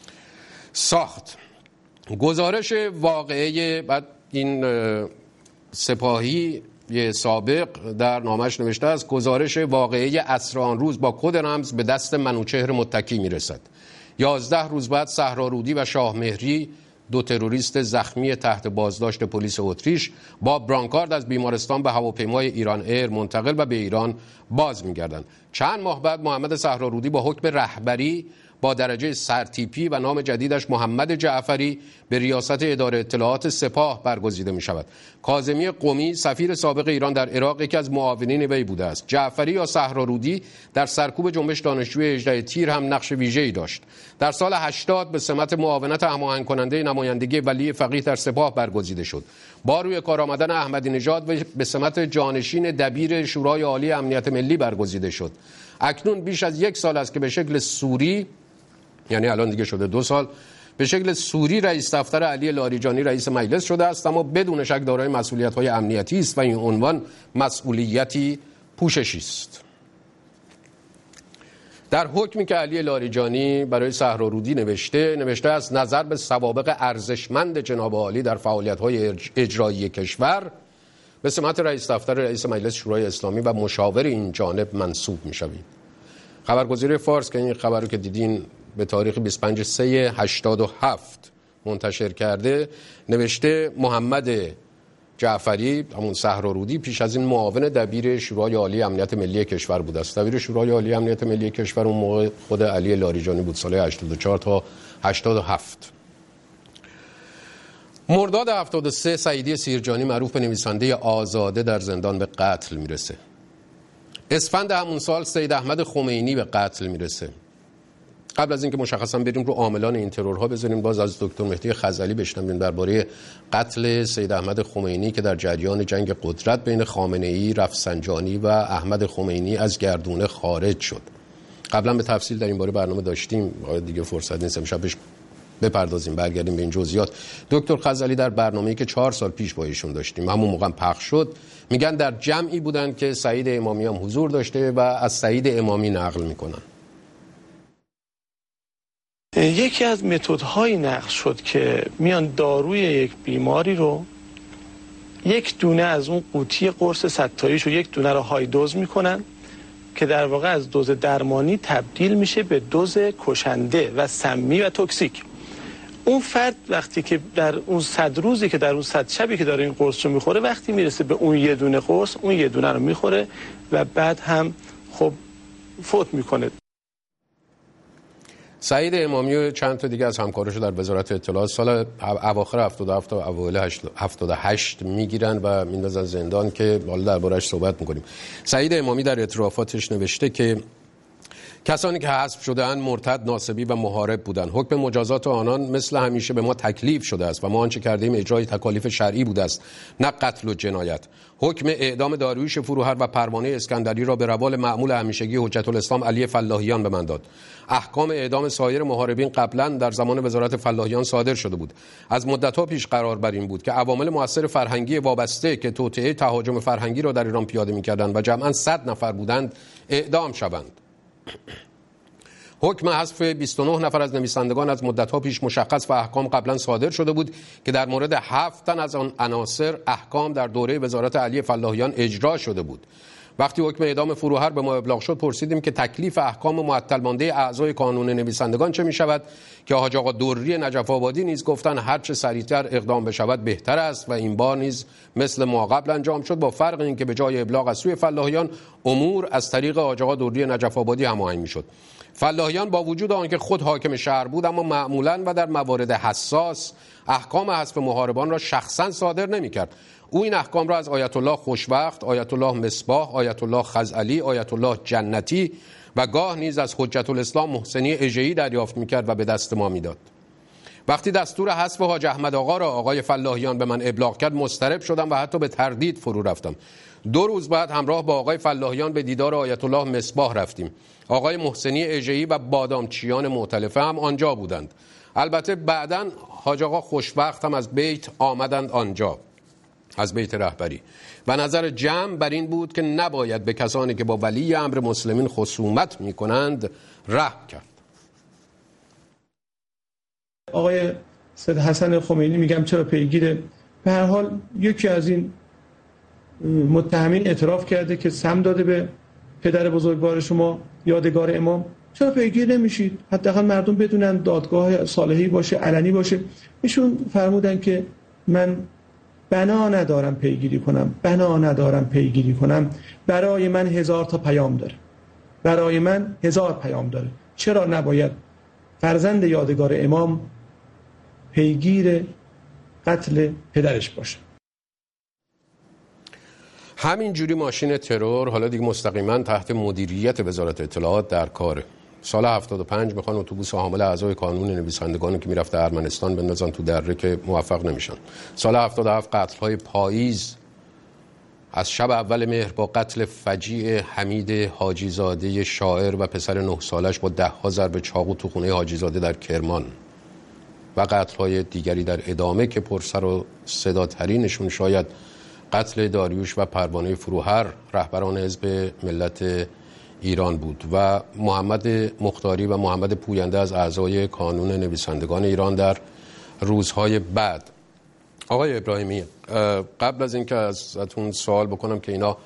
S1: ساخت. گزارش واقعه بعد این سپاهی سابق در نامش نوشته است گزارش واقعه عصر آن روز با کد رمز به دست منوچهر متکی میرسد. 11 روز بعد صحرارودی و شاه مهری دو تروریست زخمی تحت بازداشت پلیس اتریش با برانکارد از بیمارستان به هواپیمای ایران ایر منتقل و به ایران باز می‌گردند. چند ماه بعد محمد صحرارودی با حکم رهبری با درجه سرتیپی و نام جدیدش محمد جعفری به ریاست اداره اطلاعات سپاه برگزیده می شود. کاظمی قمی سفیر سابق ایران در عراق یکی از معاونین وی بوده است. جعفری یا صحرارودی در سرکوب جنبش دانشجوی 18 تیر هم نقش ویژه‌ای داشت. در سال 80 به سمت معاونت هماهنگ کننده نمایندگی ولی فقیه در سپاه برگزیده شد. با روی کار آمدن احمدی نژاد به سمت جانشین دبیر شورای عالی امنیت ملی برگزیده شد. اکنون بیش از 1 سال است که به شکل سوری، یعنی الان دیگه شده 2 سال، به شکل سوری رئیس دفتر علی لاریجانی رئیس مجلس شده است، اما بدون شک دارای مسئولیت‌های امنیتی است و این عنوان مسئولیتی پوششی است. در حکمی که علی لاریجانی برای صحرارودی نوشته است نظر به سوابق ارزشمند جناب عالی در فعالیت‌های اجرایی کشور به سمت رئیس دفتر رئیس مجلس شورای اسلامی و مشاور این جانب منصوب می‌شوید. خبرگزاری فارس که این خبر رو که دیدین به تاریخ 25/3/87 منتشر کرده نوشته محمد جعفری همون صحرارودی پیش از این معاون دبیر شورای عالی امنیت ملی کشور بود است. دبیر شورای عالی امنیت ملی کشور اون موقع خود علی لاریجانی بود، سال 84 تا 87. مرداد 73 سعیدی سیرجانی معروف به نویسنده آزاده در زندان به قتل میرسه. اسفند همون سال سید احمد خمینی به قتل میرسه. قبل از اینکه مشخصا بریم رو عاملان این ترورها بزنیم، باز از دکتر مهدی خزعلی بشنویم درباره قتل سید احمد خمینی که در جریان جنگ قدرت بین خامنه‌ای، رفسنجانی و احمد خمینی از گردونه خارج شد. قبلا به تفصیل در این باره برنامه داشتیم، دیگه فرصت نیست امشب بهش بپردازیم، برگردیم به این جزئیات. دکتر خزعلی در برنامه‌ای که 4 سال پیش با ایشون داشتیم، همون موقع پخش شد، میگن در جمعی بودن که سعید امامی هم حضور داشته و از سعید امامی نقل میکنن.
S6: یکی از متدهای نقل شد که میان داروی یک بیماری رو یک دونه از اون قوطی قرص ستاییش رو یک دونه رو های دوز میکنن که در واقع از دوز درمانی تبدیل میشه به دوز کشنده و سمی و توکسیک. اون فرد وقتی که در اون 100 روزی که در اون 100 شبی که داره این قرص رو میخوره، وقتی میرسه به اون یه دونه قرص، اون یه دونه رو میخوره و بعد هم خب فوت میکنه.
S1: سعید امامی و چند تا دیگه از همکاراشو در وزارت اطلاعات سال اواخر 77 تا اوایل 78 میگیرن و میندازن زندان که حالا درباره‌اش صحبت میکنیم. سعید امامی در اعترافاتش نوشته که کسانی که حذف شده‌اند مرتد، ناصبی و محارب بودند. حکم مجازات آنان مثل همیشه به ما تکلیف شده است و ما آنچه کردیم اجرای تکالیف شرعی بوده است، نه قتل و جنایت. حکم اعدام داریوش فروهر و پروانه اسکندری را به روال معمول همیشگی حجت الاسلام علی فلاحیان به من داد. احکام اعدام سایر محاربین قبلا در زمان وزارت فلاحیان صادر شده بود. از مدت‌ها پیش قرار بر این بود که عوامل مؤثر فرهنگی وابسته که توطئه تهاجم فرهنگی را در ایران پیاده می‌کردند و جمعاً 100 نفر بودند اعدام شوند. حکم حذف 29 نفر از نویسندگان از مدت‌ها پیش مشخص و احکام قبلا صادر شده بود که در مورد 7 تن از آن عناصر احکام در دوره وزارت علی فلاحیان اجرا شده بود. وقتی حکم اعدام فروهر به ما ابلاغ شد، پرسیدیم که تکلیف احکام معطل مانده اعضای کانون نویسندگان چه می‌شود که حاج آقا دری نجف آبادی نیز گفتن هر چه سریعتر اقدام بشود بهتر است و این بار نیز مثل ما قبل انجام شد، با فرق این که به جای ابلاغ از سوی فلاحیان امور از طریق حاج آقا دری نجف آبادی هماهنگ می‌شد. فلاحیان با وجود آنکه خود حاکم شهر بود، اما معمولاً و در موارد حساس احکام حذف محاربان را شخصاً صادر نمی‌کرد. او این احکام را از آیت الله خوشوقت، آیت الله مصباح، آیت الله خزعلی، آیت الله جنتی و گاه نیز از حجت الاسلام محسنی اژه‌ای دریافت می‌کرد و به دست ما می‌داد. وقتی دستور حذف حاج احمد آقا را آقای فلاحیان به من ابلاغ کرد، مضطرب شدم و حتی به تردید فرو رفتم. 2 روز بعد همراه با آقای فلاحیان به دیدار آیت الله مصباح رفتیم. آقای محسنی اژه‌ای و بادامچیان مؤتلفه هم آنجا بودند. البته بعداً حاج آقا خوشوقت هم از بیت آمدند آنجا، از بیت رهبری، و نظر جمع بر این بود که نباید به کسانی که با ولی امر مسلمین خصومت می کنند رحم کرد.
S2: آقای سید حسن خمینی میگم چرا پیگیر، به هر حال یکی از این متهمین اعتراف کرده که سم داده به پدر بزرگوار شما یادگار امام، چرا پیگیر نمیشید؟ حداقل مردم بدونن دادگاه صالحی باشه، علنی باشه. ایشون فرمودن که من بنا ندارم پیگیری کنم، برای من 1000 تا پیام داره، برای من 1000 پیام داره. چرا نباید فرزند یادگار امام پیگیر قتل پدرش باشه؟
S1: همین جوری ماشین ترور حالا دیگه مستقیما تحت مدیریت وزارت اطلاعات در کاره. سال 75 میخوان اتوبوس حامل اعضای کانون نویسندگان که میرفته ارمنستان بندازن تو دره که موفق نمیشن. سال 77 قتل‌های پاییز، از شب اول مهر با قتل فجیع حمید حاجی زاده شاعر و پسر 9 سالش با 10 ضرب چاقو تو خونه حاجی زاده در کرمان، و قتل‌های دیگری در ادامه که پرسر و صداترینشون شاید قتل داریوش و پروانه فروهر رهبران حزب ملت ایران بود و محمد مختاری و محمد پوینده از اعضای کانون نویسندگان ایران در روزهای بعد. آقای ابراهیمی، قبل از اینکه ازتون سوال بکنم که اینا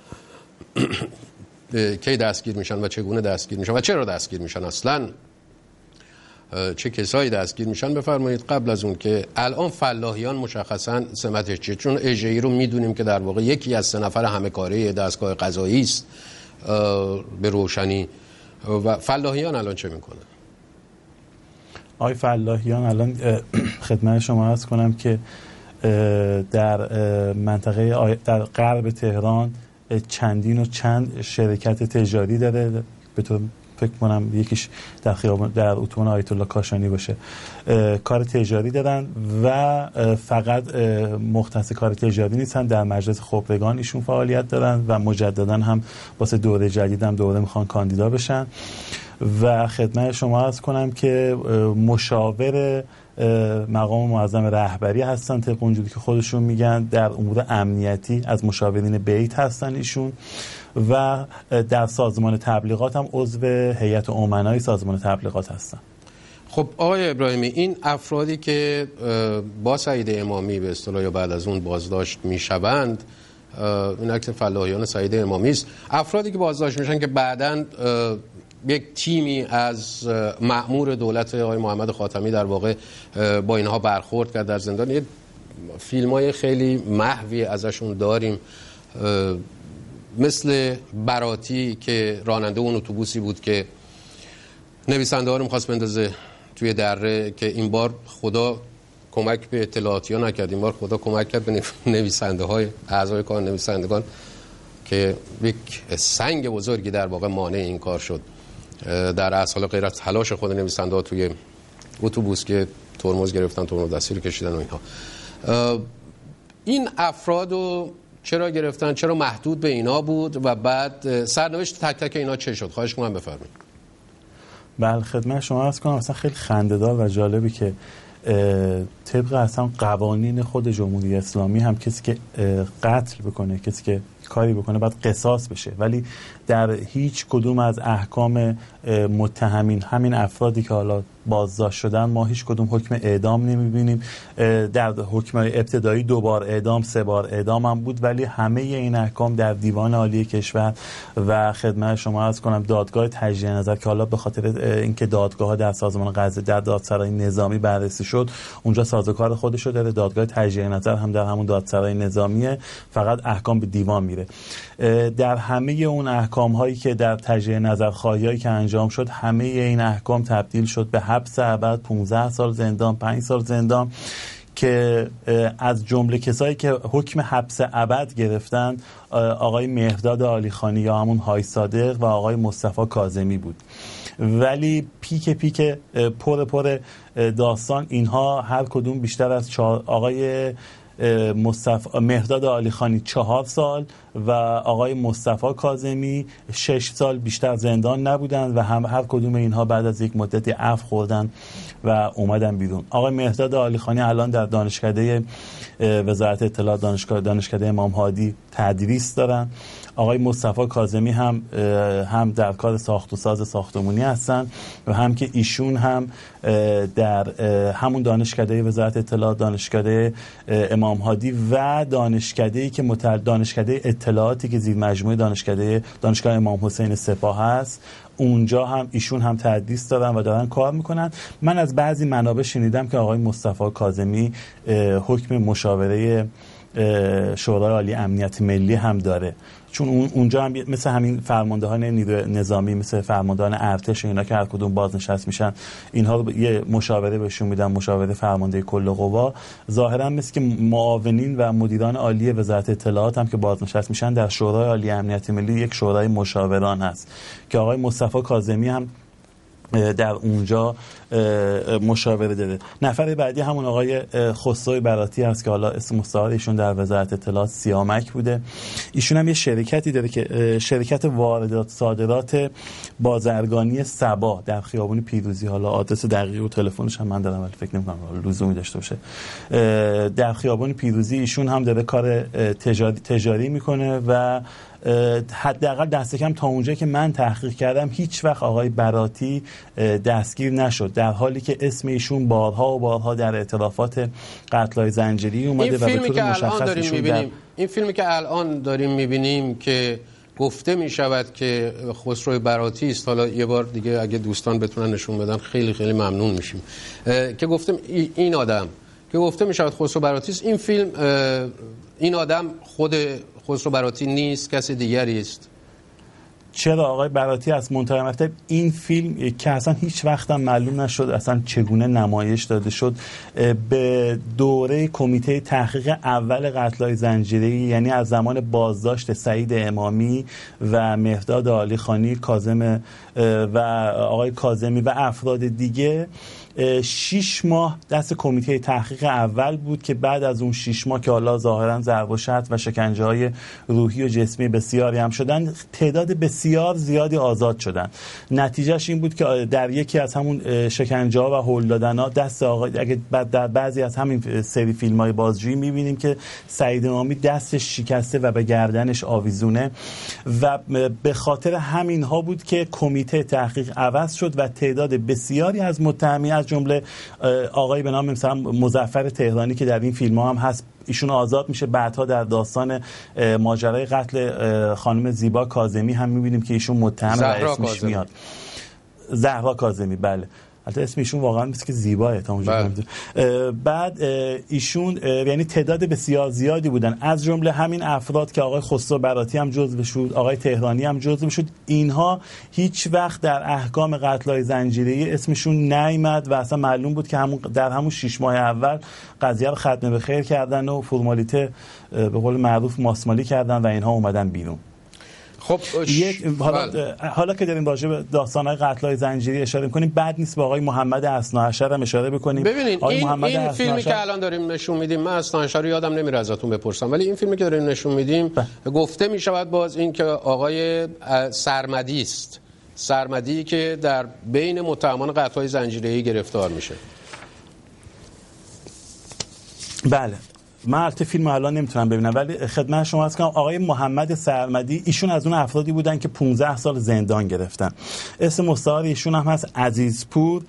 S1: کی دستگیر میشن و چگونه دستگیر میشن و چرا دستگیر میشن، اصلا چه کسایی دستگیر میشن، بفرمایید قبل از اون که الان فلاحیان مشخصا سمتش چیه؟ چون اژه‌ای رو میدونیم که در واقع یکی از 3 نفر همه کاره دستگاه قضایی است به روشنی، و فلاحیان الان چه میکنه؟
S5: آقای فلاحیان الان خدمت شما عرض کنم که در منطقه در غرب تهران چند شرکت تجاری داره به طور فکر کنم یکیش در خیابان در اتوبان آیت الله کاشانی باشه، کار تجاری دارن و فقط مختص کار تجاری نیستن، در مجلس خبرگان ایشون فعالیت دارن و مجددا هم واسه دوره جدید هم دوره میخوان کاندیدا بشن. و خدمت شما عرض کنم که مشاور مقام معظم رهبری هستن، طبق اونجوری که خودشون میگن در امور امنیتی از مشاورین بیت هستن ایشون، و در سازمان تبلیغات هم عضو هیئت امنای سازمان تبلیغات هستن.
S1: خب آقای ابراهیمی، این افرادی که با سعید امامی به اصطلاح یا بعد از اون بازداشت میشوند، این عکس فلاحیان سعید امامی است، افرادی که بازداشت میشن که بعداً یک تیمی از مأمور دولت آقای محمد خاتمی در واقع با اینها برخورد کرد در زندان، یه فیلم‌های خیلی محوی ازشون داریم، مثل براتی که راننده اون اتوبوسی بود که نویسنده ها رو می‌خواست بندازه توی دره، که این بار خدا کمک به اطلاعاتی ها نکرد، این بار خدا کمک کرد به نویسنده های اعضای کار نویسندگان که یک سنگ بزرگی در واقع مانع این کار شد در اصل غیر از تلاش خود نویسنده ها توی اتوبوس که ترمز گرفتن، ترمز دستی رو کشیدن و اینها. این افرادو چرا گرفتن؟ چرا محدود به اینا بود؟ و بعد سرنوشت تک تک اینا چه شد؟ خواهش کنم بفرمایید.
S5: بله خدمت شما عرض کنم، اصلا خیلی خنده‌دار و جالبی که طبق اصلا قوانین خود جمهوری اسلامی هم کسی که قتل بکنه، کسی که کاری بکنه باید قصاص بشه، ولی در هیچ کدوم از احکام متهمین، همین افرادی که حالا بازداشت شدن، ما هیچ کدوم حکم اعدام نمیبینیم. در حکم ابتدایی 2 بار اعدام، 3 بار اعدام هم بود، ولی همه این احکام در دیوان عالی کشور و خدمت شما عرض کنم دادگاه تجدید نظر که حالا به خاطر اینکه دادگاه‌ها در سازمان قضایی در دادسرای نظامی بررسی شد، اونجا سازوکار خودشو داره، دادگاه تجدید نظر هم در همون دادسرای نظامیه، فقط احکام به دیوان میره. در همه اون احکام هایی که در تجدید نظر خواهیایی که انجام شد، همه این احکام تبدیل شد به حبس ابد، 15 سال زندان، 5 سال زندان، که از جمله کسایی که حکم حبس ابد گرفتن آقای مهرداد عالیخانی یا همون های صادق و آقای مصطفی کاظمی بود. ولی پیک پر داستان اینها هر کدوم بیشتر از آقای مهرداد عالیخانی 4 سال و آقای مصطفی کاظمی 6 سال بیشتر زندان نبودن و هر کدوم اینها بعد از یک مدتی عفو خوردن و اومدن بیرون. آقای مهرداد عالیخانی الان در دانشکده وزارت اطلاعات دانشکده امام هادی تدریس دارن. آقای مصطفی کاظمی هم در کار ساخت و ساز ساختمانی هستن و هم که ایشون هم در همون دانشکده وزارت اطلاعات دانشکده امام هادی و دانشکده‌ای که دانشکده اطلاعاتی که زیر مجموعه دانشگاه امام حسین سپاه هست، اونجا هم ایشون هم تدریس دارن و دارن کار میکنن. من از بعضی منابع شنیدم که آقای مصطفی کاظمی حکم مشاوره شورای عالی امنیت ملی هم داره، چون اونجا هم مثل همین فرماندهان نیروی نظامی، مثل فرماندهان ارتش، اینا که هر کدوم بازنشست میشن، اینها رو یه مشاوره بهشون میدن، مشاوره فرمانده کل قوا. ظاهرا مثل که معاونین و مدیران عالی وزارت اطلاعات هم که بازنشست میشن در شورای عالی امنیت ملی یک شورای مشاوران هست که آقای مصطفی کاظمی هم در اونجا مشاوره داده. نفر بعدی همون آقای خسرو براتی هست که حالا اسم مستعار ایشون در وزارت اطلاعات سیامک بوده. ایشون هم یه شرکتی داره که شرکت واردات صادرات بازرگانی سبا در خیابون پیروزی، حالا آدرس دقیق و تلفنش هم من دارم ولی فکر نمی‌کنم لزومی داشته باشه، در خیابون پیروزی ایشون هم داره کار تجاری میکنه و حداقل دست کم تا اونجا که من تحقیق کردم هیچ وقت آقای براتی دستگیر نشد، در حالی که اسم ایشون بارها و بارها در اعترافات قتل‌های زنجیری اومده و به طور مشخص ایشون
S1: این فیلمی که الان داریم می‌بینیم که گفته می‌شود که خسرو براتی است، حالا یه بار دیگه اگه دوستان بتونن نشون بدن خیلی خیلی ممنون میشیم، که گفتم این آدم که گفته می‌شود خسرو براتی است. این فیلم این آدم خود خسرو براتی نیست، کسی دیگری است.
S5: چرا آقای براتی از منتهی مطلب این فیلم که اصلا هیچ وقت هم معلوم نشد اصلا چگونه نمایش داده شد به دوره کمیته تحقیق اول قتل‌های زنجیره‌ای، یعنی از زمان بازداشت سعید امامی و مهرداد عالیخانی کاظم و آقای کاظمی و افراد دیگه 6 ماه دست کمیته تحقیق اول بود که بعد از اون 6 ماه که حالا ظاهرا ضرب و شتم و شکنجه‌های روحی و جسمی بسیاری هم شدن، تعداد بسیار زیادی آزاد شدن. نتیجهش این بود که در یکی از همون شکنجه‌ها و هول دادن‌ها دست آقای، اگه در بعضی از همین سری فیلم‌های بازجویی می‌بینیم که سعید امامی دستش شکسته و به گردنش آویزونه و به خاطر همین‌ها بود که کمیته تحقیق عوض شد و تعداد بسیاری از متهمین از جمله آقای به نام مثلا مظفر تهرانی که در این فیلم‌ها هم هست، ایشون آزاد میشه. بعدها در داستان ماجرای قتل خانم زیبا کاظمی هم میبینیم که ایشون متهم و اسمش میاد، زهرا کاظمی. بله، البته اسم ایشون واقعا مثل که زیباه تا اونجا. بعد ایشون یعنی تعداد بسیار زیادی بودن، از جمله همین افراد که آقای خسرو براتی هم جزو شد، آقای تهرانی هم جزو شد. اینها هیچ وقت در احکام قتل‌های زنجیره‌ای اسمشون نیامد و اصلا معلوم بود که در همون 6 ماه اول قضیه رو ختم به خیر کردن و فرمالیته به قول معروف ماسمالی کردن و اینها اومدن بیرون.
S1: خب
S5: حالا که داریم راجع به داستان‌های قتل‌های زنجیری اشاره می‌کنیم، بد نیست با آقای محمد اثناعشر هم اشاره بکنیم.
S1: ببینید این فیلمی که الان داریم نشون میدیم، من اثناعشر رو یادم نمیره ازتون بپرسم، ولی این فیلمی که داریم نشون میدیم گفته میشود باز این که آقای سرمدی است، سرمدی که در بین متهمان قتل‌های زنجیره‌ای گرفتار میشه.
S5: بله، من البته فیلم الان نمیتونم ببینم ولی خدمت شما عرض کنم آقای محمد سرمدی ایشون از اون افرادی بودن که 15 سال زندان گرفتن. اسم مستعار ایشون هم هست عزیزپور.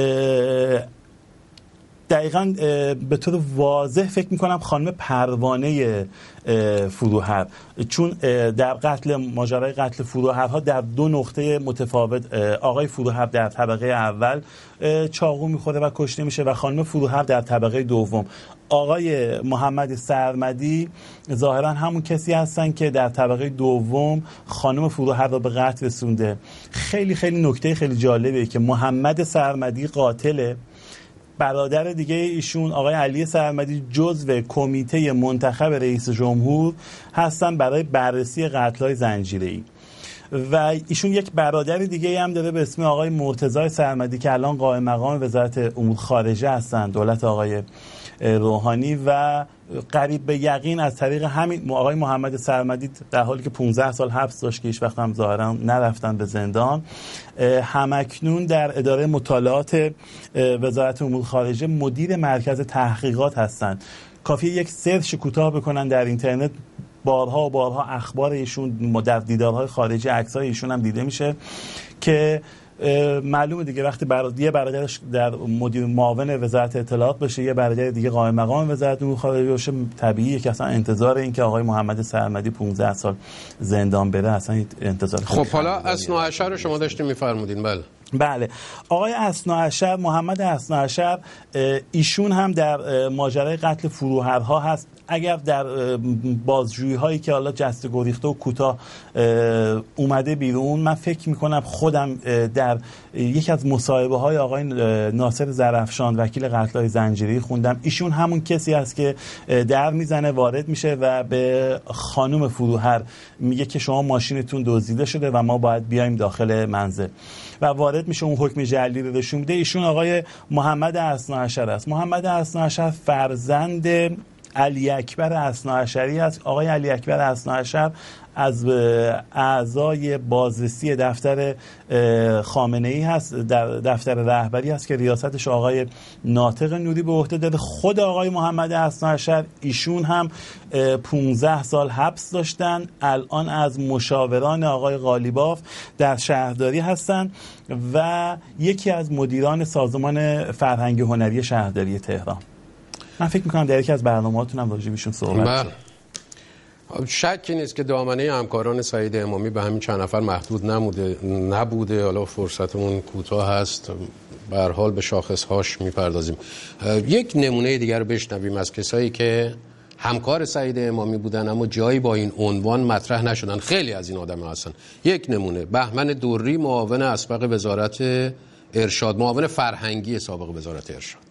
S5: دقیقاً به طور واضح فکر میکنم خانم پروانه فروهر، چون در ماجرای قتل فروهرها در 2 نقطه متفاوت آقای فروهر در طبقه اول چاقو میخوره و کشته میشه و خانم فروهر در طبقه دوم. آقای محمد سرمدی ظاهرا همون کسی هستن که در طبقه دوم خانم فروهر رو به قتل رسونده. خیلی خیلی نکته خیلی جالبه که محمد سرمدی قاتله، برادر دیگه ایشون آقای علی سرمدی جزو کمیته منتخب رئیس جمهور هستن برای بررسی قتل‌های زنجیره‌ای و ایشون یک برادر دیگه هم داره به اسم آقای مرتضی سرمدی که الان قائم مقام وزارت امور خارجه هستن، دولت آقای روحانی، و قریب به یقین از طریق همین آقای محمد سرمدی در حالی که 15 سال حبس داشت که هیچ وقت هم ظاهرا نرفتن به زندان، همکنون در اداره مطالعات وزارت امور خارجه مدیر مرکز تحقیقات هستند. کافیه یک سرچ کوتاه بکنن در اینترنت، بارها و بارها اخبار ایشون در دیدارهای خارجی عکسای ایشون هم دیده میشه که معلومه دیگه وقتی یه برادرش در مدیر معاون وزارت اطلاعات باشه، یه برادر دیگه قائم مقام وزارت امور خارجه باشه، طبیعیه که اصلا انتظار این که آقای محمد سرمدی 15 سال زندان بره اصلا انتظار.
S1: خب حالا اثناعشر رو شما داشتیم میفرمودین.
S5: بله، آقای اثناعشر، محمد اثناعشر، ایشون هم در ماجرای قتل فروهرها هست. اگر در بازجویی هایی که حالا جسته گریخته و کوتاه اومده بیرون، من فکر میکنم خودم در یکی از مصاحبه های آقای ناصر زرافشان وکیل قتل‌های زنجیره‌ای خوندم، ایشون همون کسی است که در میزنه، وارد میشه و به خانم فروهر میگه که شما ماشینتون دزدیده شده و ما باید بیایم داخل منزل و وارد میشه، اون حکم جعلی رو نشون میده. ایشون آقای محمد اثناعشر است. محمد اثناعشر فرزند علی اکبر اثناعشری است. آقای علی اکبر اثناعشر از اعضای بازرسی دفتر خامنه‌ای هست، در دفتر رهبری هست که ریاستش آقای ناطق نوری به عهده داره. خود آقای محمد اثناعشر ایشون هم 15 سال حبس داشتن، الان از مشاوران آقای قالیباف در شهرداری هستن و یکی از مدیران سازمان فرهنگی هنری شهرداری تهران. من فکر میکنم در یکی از برنامه‌هاتون هم راجع بهشون صحبت شد.
S1: شکی نیست که دامنه همکاران سعید امامی به همین چند نفر محدود نبوده. حالا فرصتمون کوتاه هست، به هر حال به شاخصهاش میپردازیم. یک نمونه دیگر رو بشنویم از کسایی که همکار سعید امامی بودن اما جایی با این عنوان مطرح نشدن. خیلی از این آدم‌ها هستن. یک نمونه بهمن دوری، معاون اسبق وزارت ارشاد، معاون فرهنگی سابق وزارت ارشاد.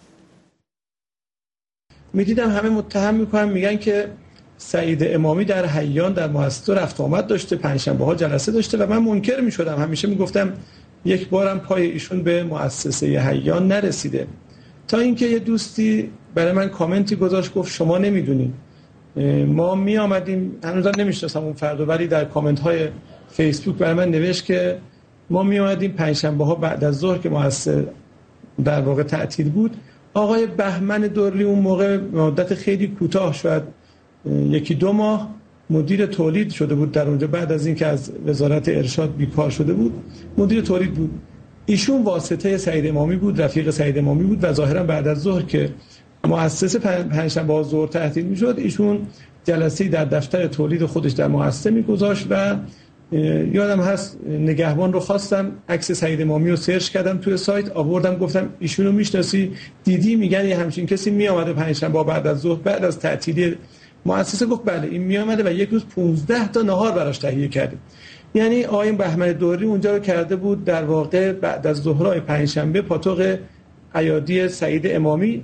S2: میدیدم همه متهم میکنن، میگن که سعید امامی در حیان در مؤسسه رفت آمد داشته، پنجشنبه ها جلسه داشته و من منکر میشدم. همیشه میگفتم یک بارم پای ایشون به مؤسسه حیان نرسیده. تا اینکه یه دوستی برای من کامنتی گذاشت، گفت شما نمیدونید ما می آمدیم، هنوز نمیشناسم اون فردو، ولی در کامنت های فیسبوک برای من نوشت که ما می آمدیم پنجشنبه ها بعد از ظهر که مؤسسه در واقع تعطیل بود. آقای بهمن دوری اون موقع مدت خیلی کوتاه، شاید 1-2 ماه مدیر تولید شده بود در اونجا، بعد از اینکه از وزارت ارشاد بیکار شده بود مدیر تولید بود. ایشون واسطه سعید امامی بود، رفیق سعید امامی بود و ظاهرا بعد از ظهر که مؤسسه پنجشنبه ظهر تعطیل میشد ایشون جلسه‌ای در دفتر تولید خودش در مؤسسه میگذاشت و یادم هست نگهبان رو خواستم، عکس سعید امامی رو سرچ کردم توی سایت آوردم، گفتم ایشونو میشناسی؟ دیدی؟ میگن یه همچین کسی میامده پنجشنبه بعد از ظهر بعد از تعطیلی مؤسسه. گفت بله این میامده و یک روز 15 تا نهار براش تهیه کردیم. یعنی آقای بهمن دوری اونجا رو کرده بود در واقع بعد از ظهرهای پنجشنبه پاتوق ایادی سعید امامی.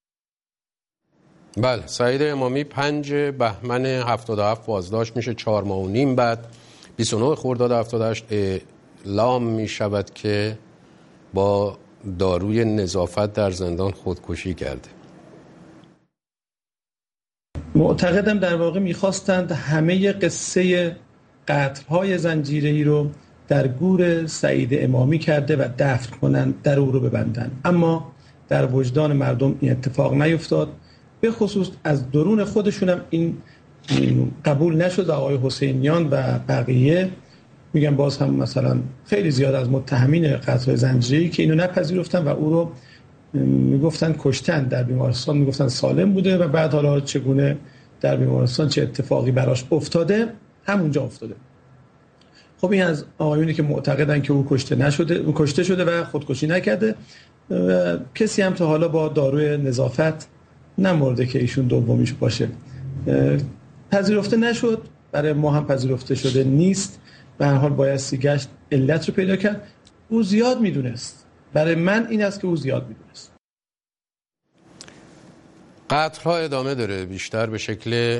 S1: بله، سعید امامی 5 بهمن 77 بازداشت میشه، 4 ماه و نیم بعد 29 خرداد 78 اعلام می شود که با داروی نظافت در زندان خودکشی کرده.
S2: معتقدم در واقع میخواستند همه قصه قتل‌های زنجیره‌ای رو در گور سعید امامی کرده و دفن کنند، در او رو ببندند، اما در وجدان مردم این اتفاق نیفتاد. به خصوص از درون خودشونم این قبول نشد. آقای حسینیان و بقیه میگن باز هم مثلا خیلی زیاد از متهمین قتل زنجیره‌ای که اینو نپذیرفتن و او رو میگفتن کشتن، در بیمارستان میگفتن سالم بوده و بعد حالا چگونه در بیمارستان چه اتفاقی براش افتاده همونجا افتاده. خب این از آقایونی که معتقدن که او کشته شده و خودکشی نکرده. کسی هم تا حالا با داروی نظافت نمرده که ایشون دومیش باشه. پذیرفته نشد، برای ما هم پذیرفته شده نیست. به هر حال بایستی گشت علت رو پیدا کرد. او زیاد میدونست. برای من این است که او زیاد میدونست.
S1: قتل ها ادامه داره، بیشتر به شکل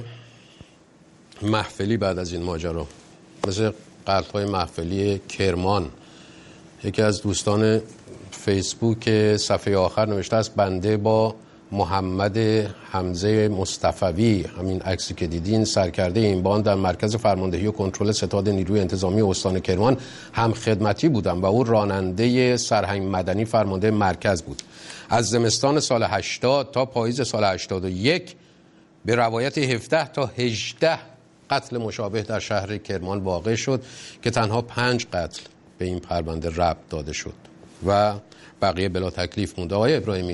S1: محفلی بعد از این ماجرا، مثل قتل های محفلی کرمان. یکی از دوستان فیسبوک صفحه آخر نوشته است بنده با محمد حمزه مصطفوی، همین عکسی که دیدین، سرکرده این باند در مرکز فرماندهی و کنترل ستاد نیروی انتظامی استان کرمان هم خدمتی بودم و او راننده سرهنگ مدنی فرمانده مرکز بود. از زمستان سال 80 تا پاییز سال 81 به روایت 17 تا 18 قتل مشابه در شهر کرمان واقع شد که تنها 5 قتل به این پرونده ربط داده شد و بقیه بلا تکلیف مونده. آقای ابراهیمی،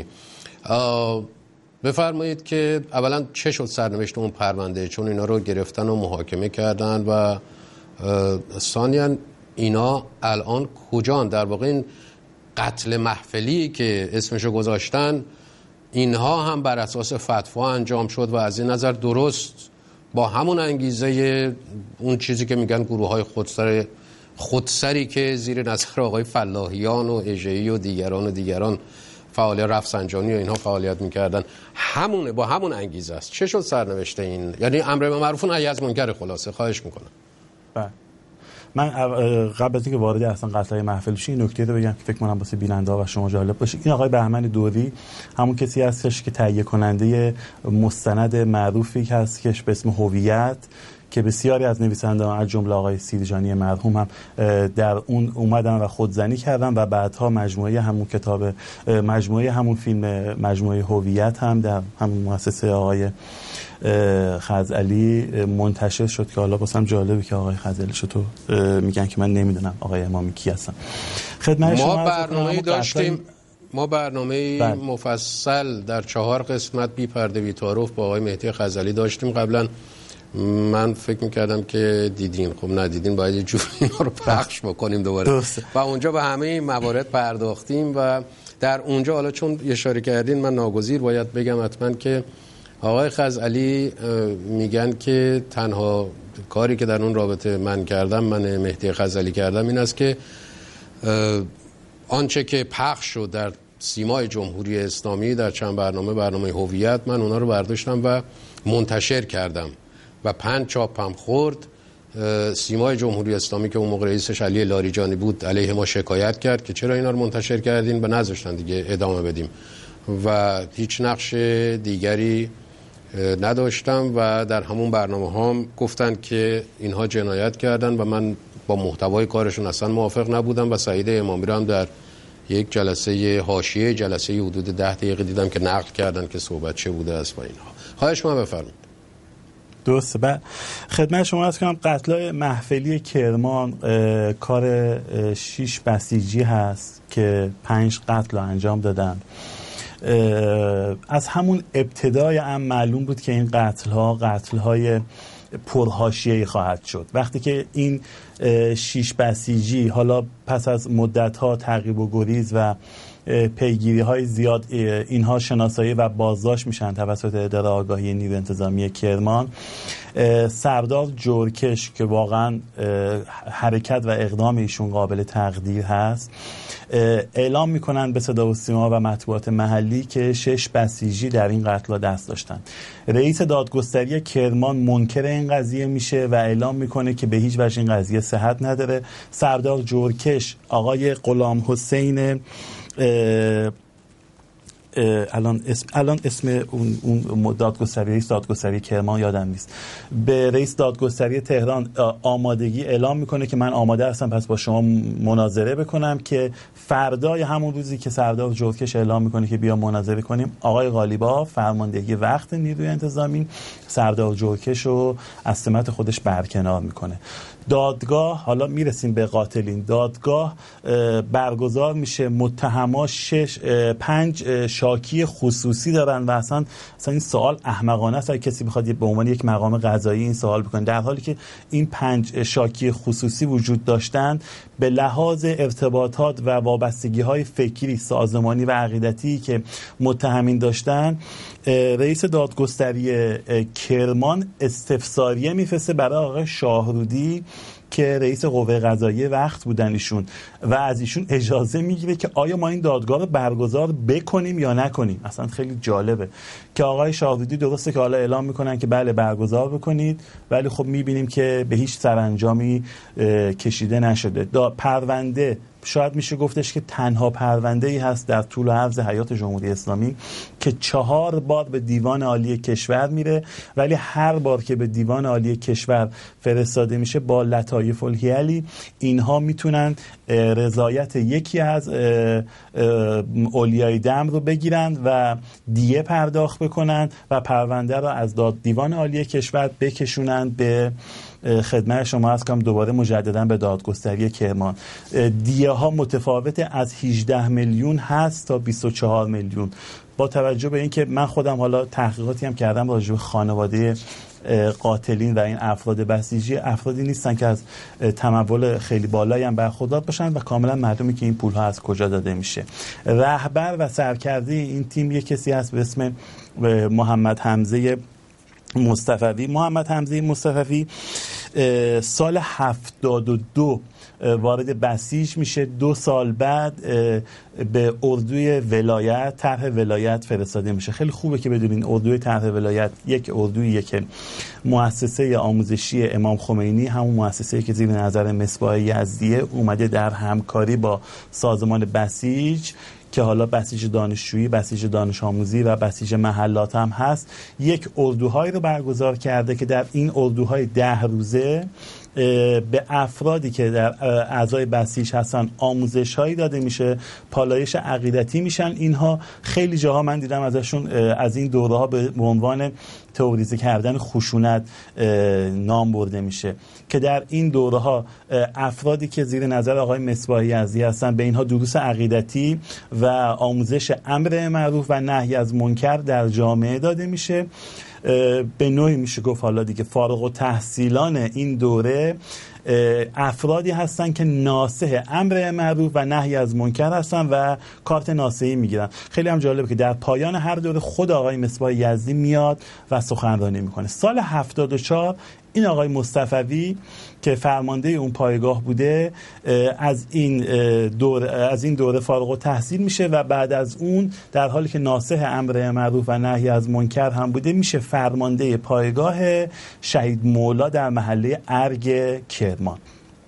S1: بفرمایید که اولا چه شد سرنوشت اون پرونده، چون اینا رو گرفتن و محاکمه کردن و ثانیاً اینا الان کجان؟ در واقع این قتل محفلی که اسمشو گذاشتن اینها هم بر اساس فتوا انجام شد و از این نظر درست با همون انگیزه اون چیزی که میگن گروه‌های خودسری که زیر نظر آقای فلاحیان و اژه‌ای و دیگران فعالیت رفسنجانی و اینها فعالیت میکردن، همونه، با همون انگیزه است. چه شد سرنوشت این؟ یعنی امر به معروف و نهی از منکر، خلاصه خواهش میکنم. بله،
S5: من قبل از اینکه وارد اصلا قتل‌های محفل بشیم نکته رو بگم که فکر کنم واسه بیننده‌ها و شما جالب باشه. این آقای بهمن دوری همون کسی هستش که تهیه کننده مستند معروفی که هستش به اسم هویت که بسیاری از نویسندگان از جمله آقای سیرجانی مرحوم هم در اون اومدن و خودزنی کردن و بعدها مجموعه همون کتاب، مجموعه همون فیلم، مجموعه هویت هم در همون مؤسسه آقای خزعلی منتشر شد که حالا واسم جالبه که آقای خزعلی شو میگن که من نمیدونم آقای امامی کی هستن. خدمت شما
S1: برنامه‌ای داشتیم، ما برنامه مفصل در 4 قسمت بی پرده بی تعارف با آقای مهدی خزعلی داشتیم قبلا. من فکر میکردم که دیدین، خب ندیدین، باید یه جوری اینا رو پخش بکنیم دوباره و اونجا به همه این موارد پرداختیم و در اونجا حالا چون اشاره کردین من ناگزیر باید بگم حتما که آقای خزعلی میگن که تنها کاری که در اون رابطه من کردم، من مهدی خزعلی کردم، این است که آنچه که پخش شد در سیمای جمهوری اسلامی در چند برنامه هویت، من اونا رو برداشتم و منتشر کردم و 5 چاپ هم خورد. سیمای جمهوری اسلامی که اون موقع رئیسش علی لاریجانی بود علیه ما شکایت کرد که چرا اینا رو منتشر کردین و نذاشتن دیگه ادامه بدیم و هیچ نقش دیگری نداشتم و در همون برنامه هم گفتن که اینها جنایت کردن و من با محتوای کارشون اصلا موافق نبودم و سعید امامی رو هم در یک جلسه حاشیه جلسه حدود 10 دقیقه دیدم که نقل کردن که صحبت چه بوده است و اینها. خواهش من بفرمایید.
S5: درسته. بعد خدمت شما عرض کنم قتل‌های محفلی کرمان کار 6 بسیجی هست که 5 قتل رو انجام دادن. از همون ابتدای هم معلوم بود که این قتل‌های پرحاشیه‌ای خواهد شد. وقتی که این 6 بسیجی حالا پس از مدت‌ها تعقیب و گریز و پیگیری‌های زیاد اینها شناسایی و بازداشت میشن توسط اداره آگاهی نیروی انتظامی کرمان، سردار جورکش که واقعا حرکت و اقدام ایشون قابل تقدیر هست، اعلام میکنن به صدا و سیما و مطبوعات محلی که 6 بسیجی در این قتل دست داشتن. رئیس دادگستری کرمان منکر این قضیه میشه و اعلام میکنه که به هیچ وجه این قضیه صحت نداره. سردار جورکش آقای غلام حسین الان اسم اون دادگستری رئیس دادگستری کرمان یادم نیست، به رئیس دادگستری تهران آمادگی اعلام میکنه که من آماده هستم پس با شما مناظره بکنم، که فردای همون روزی که سردار جورکش اعلام میکنه که بیا مناظره کنیم، آقای غالیبا فرماندهی وقت نیروی انتظامی سردار جورکش رو از سمت خودش برکنار میکنه. دادگاه، حالا میرسیم به قاتلین، دادگاه برگزار میشه، متهما 5 شاکی خصوصی دارن و اصلا این سوال احمقانه است اگه کسی بخواد به عنوان یک مقام قضایی این سوال بکنه، در حالی که این 5 شاکی خصوصی وجود داشتن به لحاظ ارتباطات و وابستگی‌های فکری، سازمانی و عقیدتی که متهمین داشتن، رئیس دادگستری کرمان استفساریه میفرسته برای آقای شاهرودی که رئیس قوه قضاییه وقت بودن ایشون و از ایشون اجازه میگیره که آیا ما این دادگاه رو برگزار بکنیم یا نکنیم. اصلا خیلی جالبه که آقای شاهرودی درسته که حالا اعلام میکنن که بله برگزار بکنید، ولی خب میبینیم که به هیچ سرانجامی کشیده نشده. پرونده شاید میشه گفتش که تنها پرونده‌ای هست در طول و عرض حیات جمهوری اسلامی که 4 بار به دیوان عالی کشور میره، ولی هر بار که به دیوان عالی کشور فرستاده میشه با لطایف الحیلی اینها میتونن رضایت یکی از اولیای دم رو بگیرن و دیه پرداخت بکنن و پرونده رو از دیوان عالی کشور بکشونن به خدمت شما عرض کنم دوباره مجددا به دادگستری کرمان. دیه ها متفاوت از 18 میلیون هست تا 24 میلیون. با توجه به اینکه من خودم حالا تحقیقاتی هم کردم راجع به خانواده قاتلین و این افراد بسیجی، افرادی نیستن که از تمول خیلی بالایی هم برخوردار باشن و کاملا معلومه که این پول ها از کجا داده میشه. رهبر و سرکرده این تیم یک کسی هست به اسم محمد حمزه مصطفی. محمد حمزه مصطفی سال 72 وارد بسیج میشه. 2 سال بعد به اردوی ولایت، طرح ولایت فرستاده میشه. خیلی خوبه که بدونین اردوی طرح ولایت یک اردویه که مؤسسه آموزشی امام خمینی، همون مؤسسه‌ای که زیر نظر مصباح یزدیه، اومده در همکاری با سازمان بسیج که حالا بسیج دانشجویی، بسیج دانش آموزی و بسیج محلات هم هست، یک اردوهایی رو برگزار کرده که در این اردوهای 10 روزه به افرادی که در اعضای بسیج هستن آموزش هایی داده میشه، پالایش عقیدتی میشن. اینها خیلی جاها من دیدم ازشون از این دوره ها به عنوان تئوریزه کردن خشونت نام برده میشه که در این دوره ها افرادی که زیر نظر آقای مصباح یزدی هستن به اینها دروس عقیدتی و آموزش امر معروف و نهی از منکر در جامعه داده میشه. به نوعی میشه گفت حالا دیگه فارغ التحصیلان این دوره افرادی هستن که ناصح امر معروف و نهی از منکر هستن و کارت ناصحی میگیرن. خیلی هم جالبه که در پایان هر دوره خود آقای مصباح یزدی میاد و سخنرانی میکنه. سال 74 این آقای مصطفوی که فرمانده اون پایگاه بوده از این دوره فارغ التحصیل میشه و بعد از اون در حالی که ناصح امر معروف و نهی از منکر هم بوده میشه فرمانده پایگاه شهید مولا در محله ارگ کرمان.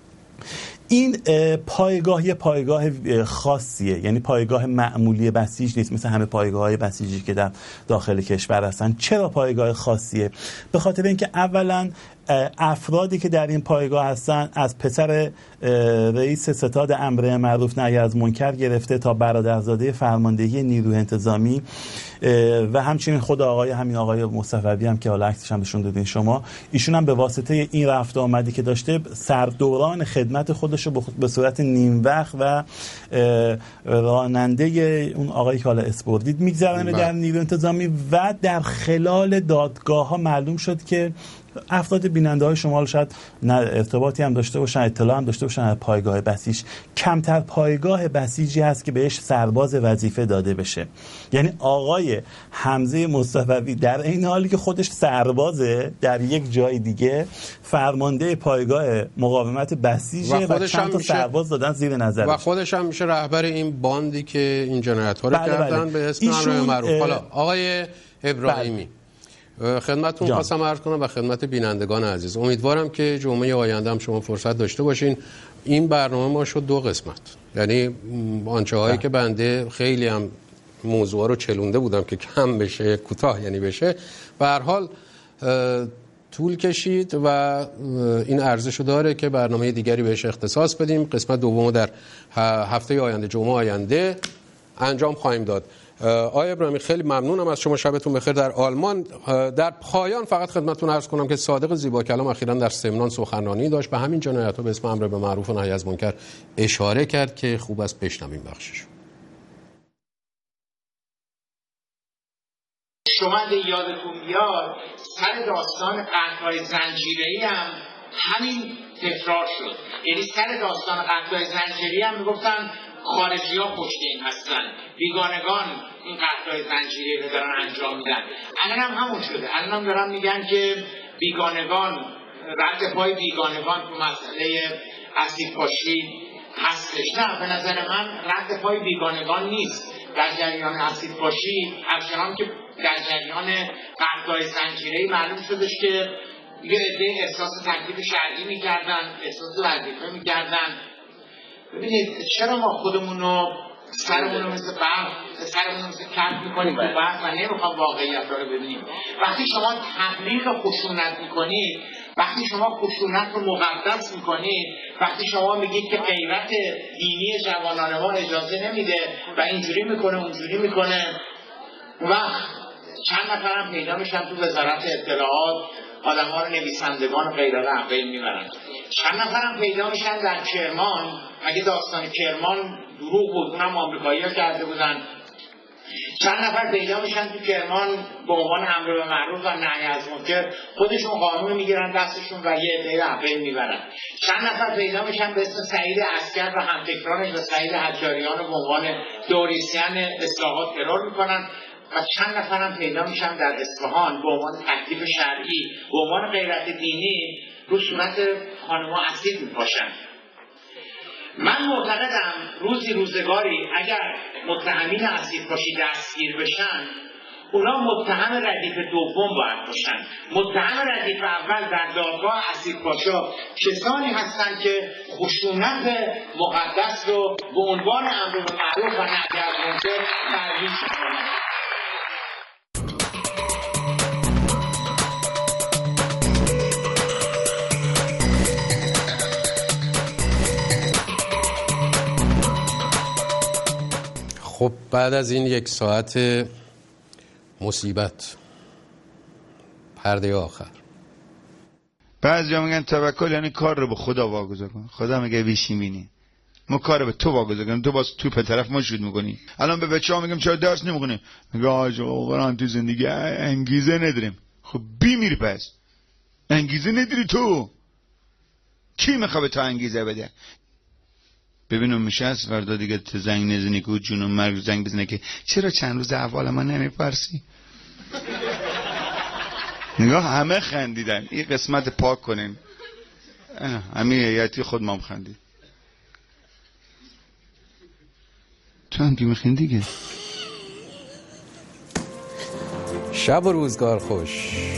S5: این پایگاه یه پایگاه خاصیه، یعنی پایگاه معمولی بسیج نیست مثل همه پایگاه‌های بسیجی که در داخل کشور هستن. چرا پایگاه خاصیه؟ به خاطر اینکه اولا افرادی که در این پایگاه هستن از پسر رئیس ستاد امر معروف نهی از منکر گرفته تا برادرزاده فرماندهی نیروی انتظامی و همچنین خود همین آقای مصطفوی هم که حالا عکسش هم نشون دادین شما، ایشون هم به واسطه این رفت آمدی که داشته سردوران خدمت خودش رو به صورت نیم وقت و راننده اون آقایی که حالا اسپوردید میگذرنه در نیروی انتظامی و در خلال دادگاه ها معلوم شد که افراد بیننده های شمال شاید ارتباطی هم داشته باشن، اطلاع هم داشته باشن از پایگاه بسیج. کمتر پایگاه بسیجی هست که بهش سرباز وظیفه داده بشه. یعنی آقای حمزه مصطفوی در این حالی که خودش سربازه در یک جای دیگه فرمانده پایگاه مقاومت بسیجه و چند تا سرباز دادن زیر نظرش
S1: و خودش هم میشه رهبر این باندی که این جنایت‌ها رو کردن به اسم امر معروف. حالا آقای ابراهیمی خدمتتون خواستم عرض کنم و خدمت بینندگان عزیز، امیدوارم که جمعه آینده هم شما فرصت داشته باشین. این برنامه ما شد 2 قسمت، یعنی آنچه هایی که بنده خیلی هم موضوع رو چلونده بودم که کم بشه، کوتاه یعنی بشه، به هر حال طول کشید و این ارزشو داره که برنامه دیگری بهش اختصاص بدیم. قسمت دومو در هفته آینده، جمعه آینده انجام خواهیم داد. آقای ابراهیمی خیلی ممنونم از شما، شبتون بخیر در آلمان. در پایان فقط خدمتتون عرض کنم که صادق زیبا کلام اخیراً در سمنان سخنرانی داشت، به همین جنایت‌ها به اسم امر به معروف و نهی از منکر اشاره کرد که خوب است بشنویم بخشش.
S7: شما یادتون بیاد سر داستان قتل‌های زنجیره‌ای هم همین تکرار شد. یعنی سر داستان قتل‌های زنجیره‌ای هم میگفتن خارجی‌ها پشت این هستن، بیگانگان این قتل‌های زنجیره‌ای رو دارن انجام میدن. الان هم همون شده. الان هم دارن میگن که بیگانگان، رد پای بیگانگان تو مسئله اسیدپاشی هستش. نه، به نظر من رد پای بیگانگان نیست در جریان اسیدپاشی، همچنان که در جریان قتل‌های زنجیره‌ای معلوم شدش که یه عده احساس تکلیف شرعی می‌کردن، احساس وظیفه می‌کردن. ببینید چرا ما خودمونو سرمونو مثل برق، سرمونو مثل کف میکنیم تو برق و نمیخوام واقعیت رو ببینیم. وقتی شما تبلیغ خشونت میکنید، وقتی شما خشونت رو مقدس میکنید، وقتی شما میگید که غیرت دینی جوانان ما اجازه نمیده و اینجوری میکنه اونجوری میکنه، و چند نفرم پیدا میشن تو وزارت اطلاعات، آدم‌ها رو نویسندگان و غیره رو بین میبرن. چند نفرم پیدا میشن در کرمان، اگه داستان کرمان دروغ بود اونم آمریکایی‌ها کرده بودن، چند نفر پیدا میشن تو کرمان به عنوان امر به معروف و نهی از منکر خودشون قانون میگیرن دستشون و یه عده رو بین میبرن. چند نفر پیدا میشن به اسم سعید عسکر و همفکرانش و سعید حجاریان به عنوان دوریسیان اصلاحات ترور میکنن، و چند نفرم پیدا میشن در اصفهان به عنوان تکلیف شرعی، به عنوان غیرت دینی رو صورت خانم‌ها اسید میپاشن. من معتقدم روزگاری اگر متهمین اسیدپاشی دستگیر بشن، اونا متهم ردیف دوم باید باشن. متهم ردیف اول در دادگاه اسیدپاشا کسانی هستند که خشونت مقدس رو به عنوان امر به معروف و نهی از منکر ترویج می‌کنند.
S1: خب بعد از این 1 ساعت مصیبت، پرده آخر،
S8: بعضیا میگن توکل یعنی کار رو به خدا واگذار کن. خدا میگه بیشیمینی، ما کار به تو واگذار کنیم، تو باز تو به طرف ما شروع میکنی. الان به بچه‌ها میگم چرا درس نمیخونی؟ میگه آقا تو زندگی انگیزه نداریم. خب بی میری، پس انگیزه نداری تو. کی میخواد به تو انگیزه بده؟ ببینم میشه از فردا دیگه تو زنگ نزنی که جونم مرگ زنگ بزنه که چرا چند روز اول ما نمیپرسی؟ نگاه همه خندیدن. این قسمت پاک کنین. همین هیئتی خود ما هم خندید. تو هم که میخندی دیگه.
S1: شب و روزگار خوش.